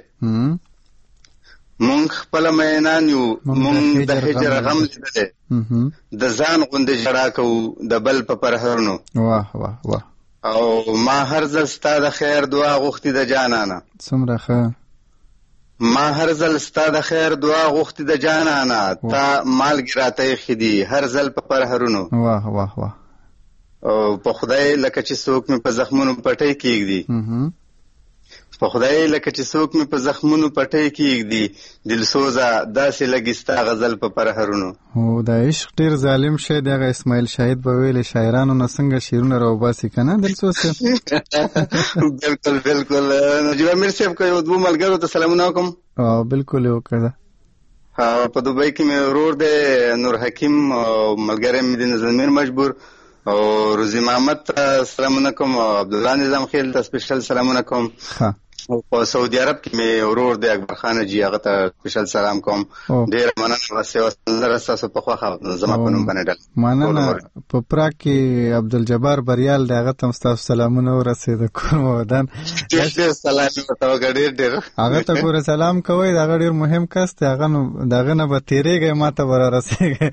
مونږ خپل مینان یو، مونږ د هجر غم لیدلې. د ځان غوندې ژړا کوو د بل په پرهرونو. واه واه واه. او ما هر ځل ستا د خیر دعا غوښتې د جانانه. څومره ښه. ما هر ځل ستا د خیر دعا غوښتې د جانانه، تا مالګې راته ایښې دي هر ځل په پرهرونو. واه واه واه. او په خدای لکه چې څوک مې په زخمونو پټۍ کېږدي، په خدای لکه چې څوک مې په زخمونو پټۍ کېږدي، دلسوزه داسې لګي ستا غزل په پرهرونو. او دا عشق ډېر ظالم شی دی. هغه اسماعیل شاهد به ویلې شاعرانو نه څنګه شعرونه راوباسي که نه دلسوز صاحب؟ بالکل بالکل. نجیب امیر صاحب که یو دوه ملګرو ته سلامونه وکړم. بالکل یې وکړه. په دوبۍ کې مې ورور دی نور حکیم او ملګری مې دی نظمیر مجبور او روزي محمد ته سلامونه کوم او عبدالله نظام خیل ته سپیشل سلامونه کوم. او په سعودي عرب کې مې ورور دی اکبر خان جی، هغه ته سپیشل سلام کوم. ډېره مننه. بس یوه سندره ستاسو په خوښه زما په نوم باندې ډله. مننه. په پراګ کې عبدالجبار بریال دی، هغه ته هم ستاسو سلامونه ورسېده کور مو ودان. ډېر سلام ورته وکړه. ډېر هغه ته ګوره سلام کوئ. د هغه ډېر مهم کس دی. د هغه نه به تېرېږئ، ما ته به رارسېږئ.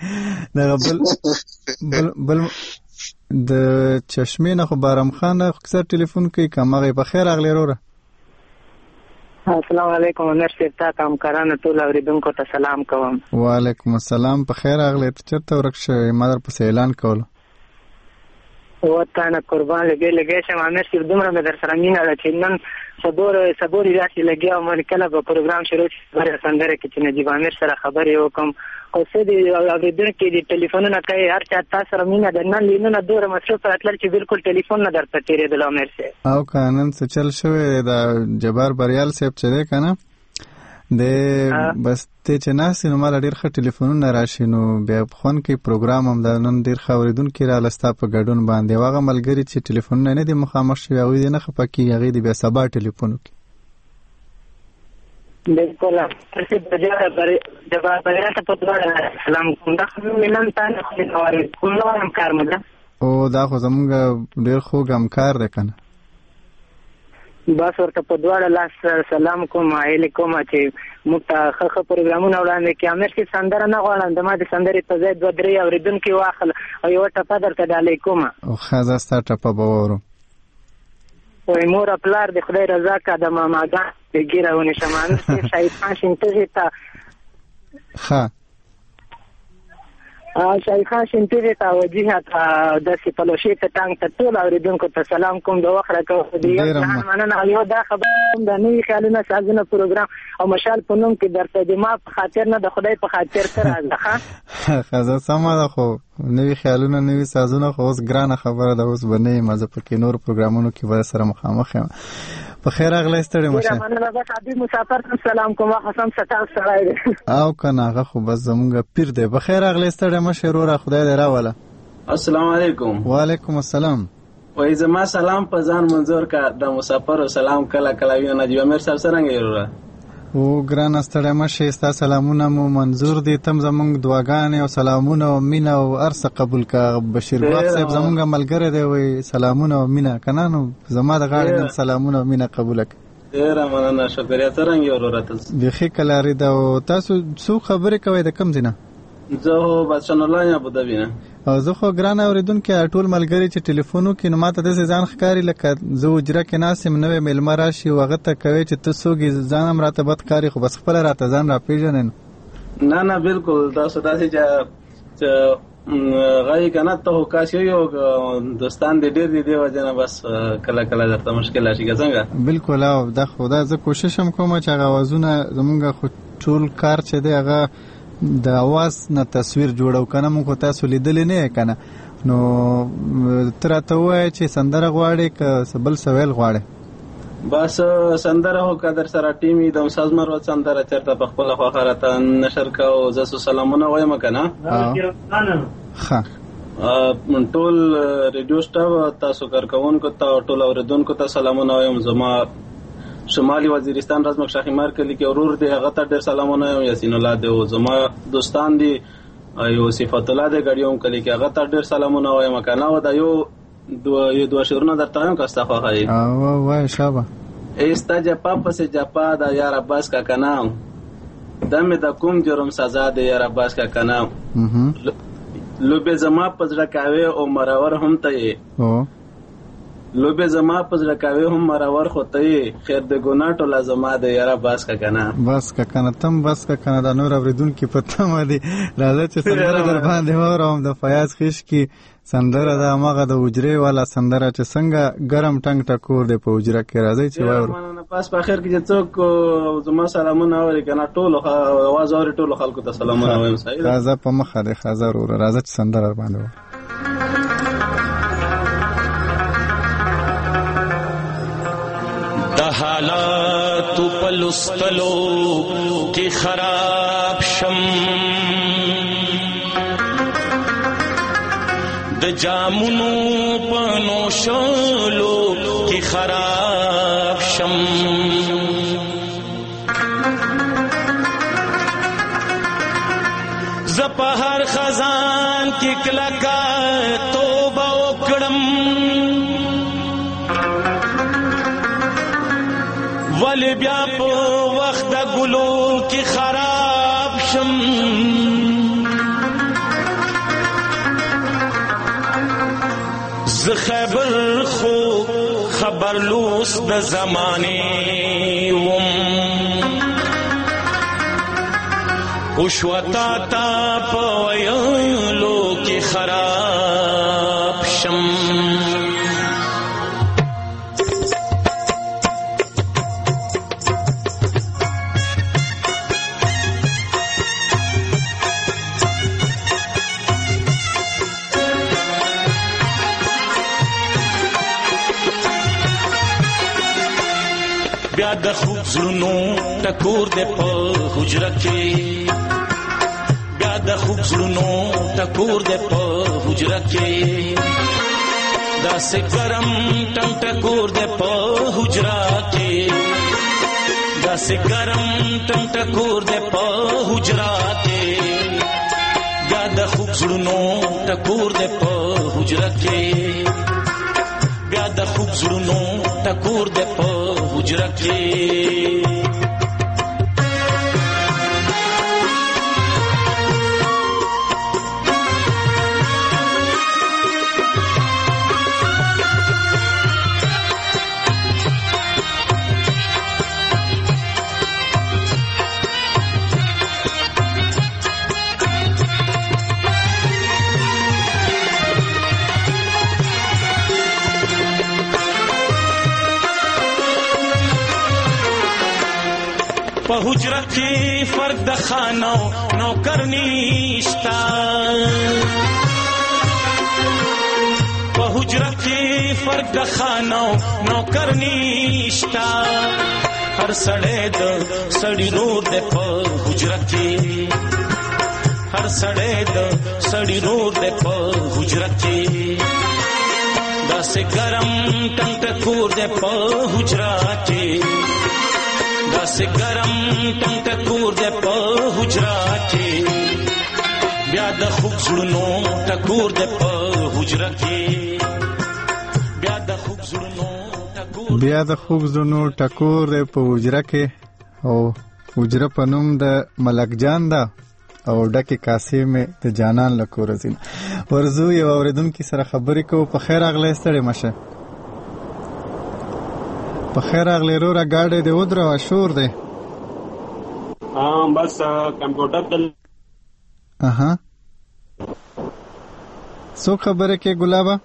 دغه بل د چشمې نه خو بارم خان اکثر ټلیفون کوي. کمغې په خیر راغلی وروره. السلام علیکم. امیر صاحب ته همکارانو ټول اوریدونکو ته سلام کوم. وعلیکم السلام. په خیر راغلی. ته چېرته ورک شوې؟ ما درپسې اعلان کولو. ورته نه قربان لګی شم. امیر صاحب دومره مې در سره مینه ده چې نن سبورې داسې لګیا وم کله به پروګرام شروع شي سندره کې چې نجیب امیر سره خبرې وکړم. او څه دي اورېدونکي دي ټلیفونونه کوي، هر چا تا سره مینه ده. نن لینونه دومره مصروف راتلل چې بالکل ټلیفون نه درته تېرېدل. امیر صاحب او که نن څه چل شوی د جبار بریال صاحب چې دی که نه د بس ته چې ناستې نو ماله ډېر ښه ټلیفونونه راشي نو بیا خوند کوي پروګرام هم دا نن ډېر ښه اورېدونکي راغله ستا په ګډون باندې. او هغه ملګري چې ټلیفونونه نه دي مخامخ شوي هغوی دې نه خفه کېږي، هغوی دې بیا سبا ټلیفون وکړي. بالکل. جبار بریال ته په دواړه سلام کوم. دا خو مې نن تا نه خوښې کوم نور همکار مو ده. او دا خو زمونږ ډېر خوږ همکار دی که نه. بس ورته په دواړه لاس سلام کوم. هیلې کوم چې موږ ته ښه ښه پروګرامونه وړاندې کړي. امیر صاحب سندره نه غواړم، د ما د سندرې په ځای دوه درې اورېدونکي واخل او یوه ټپه درته ډالۍ کومه. ښه زه ستا ټپه به واورم. وایي مور پلار د خدای رضا که د ماماګان د ګیره ونیسم. امیر صاحب شهید خان شینټغې ته ښه شهید خان شینټغې ته وجیحه ته داسې پلوشې ته ټانګ ته ټول اورېدونکو ته سلام کوم. د وخت راکوه د یو جهان مننه. او یو دا خبره کوم د نوي خیالونه سازونه پروګرام او مشال په نوم کې درته د ما په خاطر نه د خدای په خاطر ته راځه. ښه زه سمه ده خو نوي خیالونه نوي سازونه خو اوس ګرانه خبره ده. اوس به نه یم زه پکې نور پروګرامونو کې به سره مخامخ یم. په خیر راغلی. ستړی مه شه. مننه. بس حبیب مسافر ته سلام کوم. حسن ستاو سړی دی او که نه هغه خو بس زمونږ پیر دی. په خیر راغلی. ستړی مه شه وروره. خدای دې راوله. السلام علیکم. وعلیکم السلام. وایي زما سلام په ځان منظور که د مسافرو سلام کله کله وي. نجیب امیر صاحب څرنګه یې وروره؟ او ګرانه ستړی مه شې. ستا سلامونه مو منظور دي. ته هم زمونږ دعاګانې او سلامونه او مینه او هر څه قبول که. بشیر ګواښ صاحب زمونږ ملګری دی وایي سلامونه او مینه که نه نو زما د غاړې نن سلامونه او مینه قبوله کړه. ډېره مننه. شکریه. څرنګه یې وروره ته؟ بیخي کلاري ده. او تاسو څو خبرې کوئ د کوم ځای نه؟ زه خو بادشاه نورالله یم ابودابي نه. او زه خو ګرانه اورېدونکي ټول ملګري چې ټلیفون وکړي نو ما ته داسې ځان ښکاري لکه زه حجره کې ناست یم نوی میلمه راشي او هغه ته کوې چې ته څوک یې ځان هم راته بد ښکاري خو بس خپله راته ځان راپېژنې. نه بالکل. تاسو داسې چې غایي که نه ته خو کاس یو دوستان دې ډېر دي دې وجې نه بس کله کله درته مشکل راشي که څنګه. بالکل. او دا خو دا زه کوشش هم کوم چې هغه اوازونه زمونږ خو ټول کار چې دی هغه د اواز نه تصویر جوړو که نه. موږ خو تاسو لیدلی نه یې که نه نو ته راته ووایه چې سندره غواړې که بل څه ویل غواړې؟ بس سندره خو که در سره ټیم وي د استاد مروت سندره چېرته په خپله خوښه راته نشر که او زه څو سلامونه وایم که نه. ښه ټول ریډیو سټاف تاسو کارکوونکو ته ټول اورېدونکو ته سلامونه وایم. زما شمالي وزیرستان رزمک شاخیمار کلی کې ورور دی هغه ته ډېر سلامونه وایم. یاسین الله دی او زما دوستان دي یو صفات الله د غړیوم کلی کې هغه ته ډېر سلامونه وایم کنه و دا یو دوه شعرونه درته وایم که ستا خوښه وي وای شابه ایستا جپا پس جپا دا یار عباس کا کنام دم د کوم جرم سزا د یار عباس کا کنام لوبه زما پزړه کاوي او مرور هم ته لوبه زما پزړه کاوي هم مرور خو ته خیر د ګنا ټوله زما د یار عباس کا کنام بس کا کنه تم بس کا کنه د نور اوریدون کې پته مې راځي چې سندره در باندې وروم د فیاض خیش کی سندره د ماغه د وجري والا سندره چې څنګه ګرم ټنګ ټکور دی په وجره کې راځي چې وایو پاس په اخر کې چې څوک زما سلامونه اوري کنه ټول आवाज اوري ټول خلکو ته سلامونه وایم صحیح راځه په مخه د خزر ور راځه چې سندره باندې د حالات په لستلو کې خراب شم د جامونو پنو شولو کی خراب شم زپهر خزان کی کلکا توبه وکړم ولی بیا په وخت د ګلو کی خراب شم ز خبر خو خبر لوس د زمانه وم وشوتا تا پویلو کی خراب شم بیا د خوب زړونو ټکور دې په حجره کې بیا د خوب زړونو ټکور دې په حجره کې داسې ګرم ټنګ ټکور دې په حجره کې داسې ګرم ټنګ ټکور دې په حجره کې بیا د خوب زړونو ټکور دې په حجره کې بیا د خوب زړونو ټکور دې په حجره کې په حجره کې فرق د خانو نوکر نشتا په حجره کې فرق د خانو نوکر نشتا هر سړی د سړی رور د په حجره کې هر سړی د سړی رور د په حجره کې داسې ګرم ټنګ ټکور د په حجره کې داسې ګرم ټنګ ټکور دې په حجره کې بیا د خوب زړونو ټکور دې په حجره کې بیا د خوب زړونو ټکور دې په حجره کې او حجره په نوم د ملک جان ده او ډکه کاسې مې د جانان لکور زین ورزو یو اوریدونکو سره خبرې کوو په خیر اغله ستړي مشه په خیر اغلی رورا گاڑی دی ودرو شور دی بس کمپیوٹر دل سو خبره کې ګلابا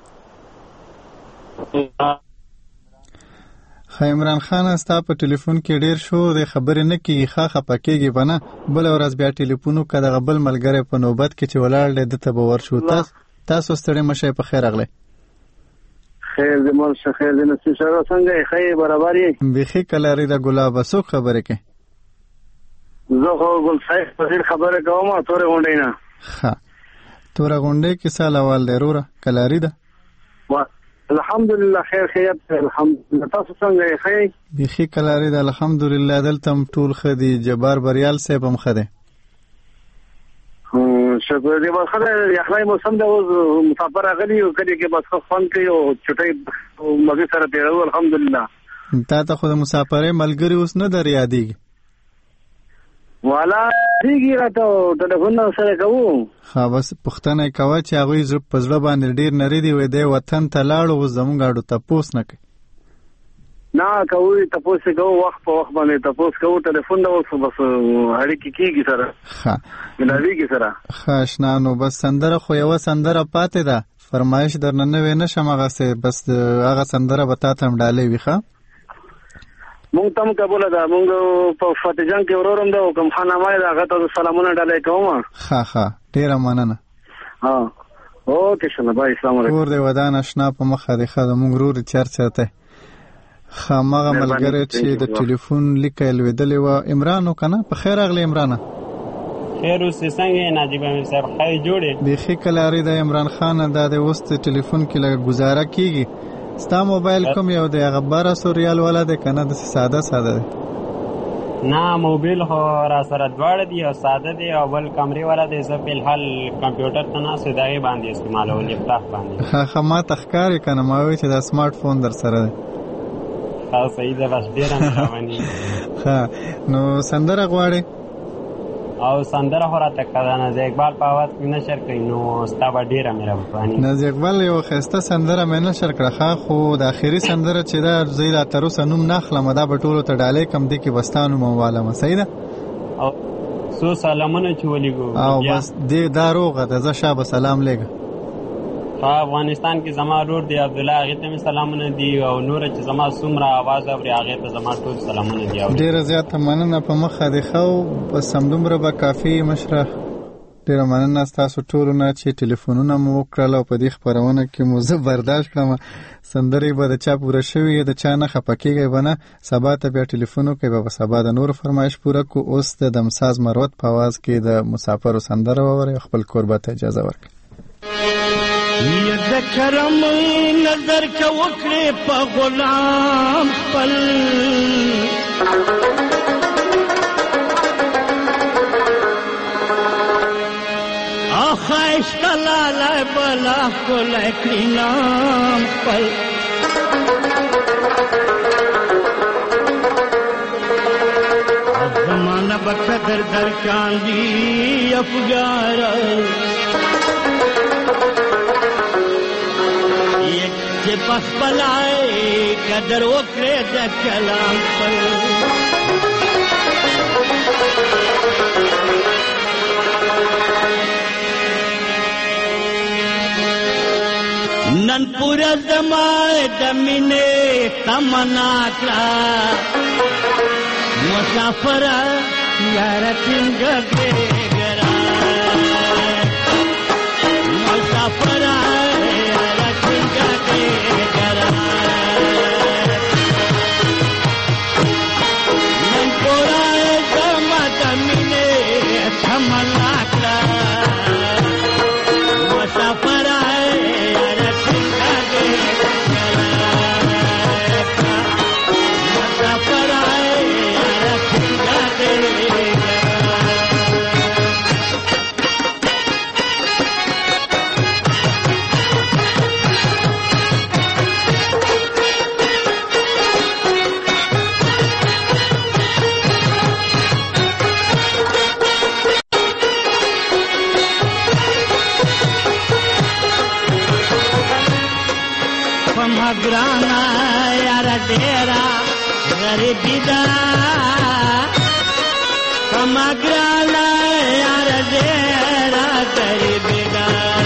عمران خان ستا په ټلیفون کې ډیر شو د خبرې نه کیږي خاخه پکېږي بنه بل ورځ بیا ټلیفونو کده غبل ملګری په نوبت کې چې ولاړ د ته باور شو تاسو ستړي مشه په خیر اغلی خیر دې مول شه خیر دې نصیب سره څنګه خیر برابر یې بخي کلاری دا ګلاب سو خبره کې زه خو ګل صاحب په خبره کوم تورې غونډې نه ها تورې غونډې کې سال اول ضروره کلاری ده الحمدلله خیر الحمدلله تاسو څنګه خیر بخي کلاری ده الحمدلله دلته ټول خدي جبار بریال صاحب هم خده شکر دی بس خدای یخنۍ موسم د مسافر غلی او کله کې بس خوان کوي او چټي مګي سره تیرو الحمدلله. تا ته خو د مسافرې ملګری اوس نه در یادېږي؟ والا دیږي راته ټلیفون سره کوو. ها بس پوښتنه کوه چې هغوی په زړه باندې ډېر نری دي وای دی وطن ته لاړو اوس زموږ اړو تپوس نه کوي. نه کوي تپوس کوو وخت په وخت باندې تپوس کوو ټلیفون نه اوس بس اړیکې کېږي سره ښه ملاویږي سره. ښه اشنا نو بس سندره خو یوه سندره پاتې ده فرمایش درنه نوې نه شم هغسې بس هغه سندره به تا ته هم ډالۍ وي. ښه مونږ ته هم قبوله ده. مونږ په فتح جان کې ورور هم ده او کوم خانمای ده هغه ته سلامونه ډالۍ کوم. ښه ښه ډېره مننه. اوکې شنه بای اسلام علیکم. کور دی ودان اشنا په مخه دی ښه زموږ ورور چرچرته هماغه ملګری چې د ټلیفون لیکه یې لوېدلې وه عمران و که نه؟ په خیر راغلی عمرانه. خیر اوسې څنګه یې ناجیب امیر صاحب ښه جوړې؟ بیخي کلارې د عمران خانه دا د اوس د ټلیفون کې لږ ګزاره کېږي. ستا موبایل کوم یو دی هغه 1200 ریال والا دی که نه داسې ساده ساده دی؟ نه موبایل خو را سره دواړه دي او ساده دی او بل کمرې والا دی. زه فلحال کمپیوټر ته ناست د هغې باندې استعمالوم لیپټاپ باندې. ښه ما ته ښکاري که نه ما وایي چې دا سمارټ فون در سره دی. ښه صحیح ده بس ډېره مهرباني. ښه نو سندره غواړې؟ او سندره خو راته که د نازي اقبال په اواز کې نشر کوي نو ستا به ډېره مهرباني. نازي اقبال یو ښایسته سندره مې نشر کړه ښه خو د آخري سندره چې ده زه یې لا تر اوسه نوم نه اخلم دا به ټولو ته ډالۍ کړم دې کې به ستا نوم ووالم. صحیح ده؟ او څو سلامونه چې ولیږو او بس دې دا روغه ده زه شابه سلام لیږه. افغانستان کې زما رور دی عبدالله هغې ته مې سلامونه دي او نوره چې زما څومره آواز اوري هغې ته زما ټول سلامونه دي. ډېره زیاته مننه په مخه دې ښه بس همدومره به کافي مشره. ډېره مننه ستاسو ټولو نه چې ټلیفونونه مو وکړل او په دې خپرونه کې مو زه برداشت کړم. سندرې به د چا پوره شوي د چا نه خفه کېږئ به نه. سبا ته بیا ټلیفون وکړئ به سبا د نورو فرمایش پوره کړو. اوس د دمساز مروت په اواز کې د مسافرو سندره واورئ خپل کوربه ته اجازه ورکړئ. یہ د کرم نظر کا وکړې په غلام خپل آخایش کلاله بلا کولای کړي نام خپل زمانه به قدر در کاندي افګاره چې پخپلای قدر وکړې د کلام پر نن پورا زمای د مینې تمنا کړه مسافر یار څنګه ګرا مسافر گرانا یار ډیرا غریبی دا کما گرانا یار ډیرا غریبی دا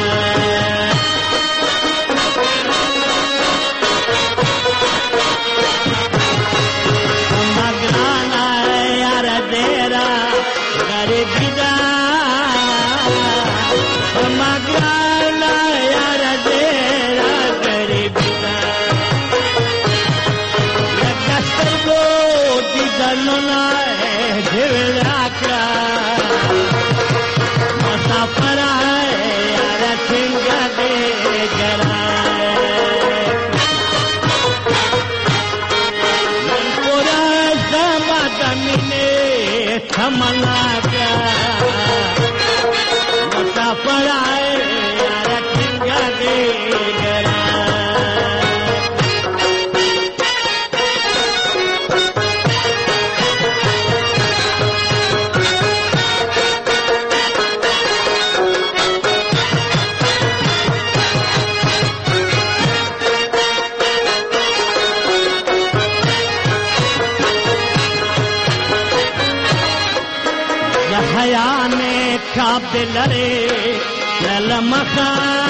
کما گرانا یار ډیرا غریبی دا کما گرانا یار ډیرا غریبی دا مسافر دلره لمخا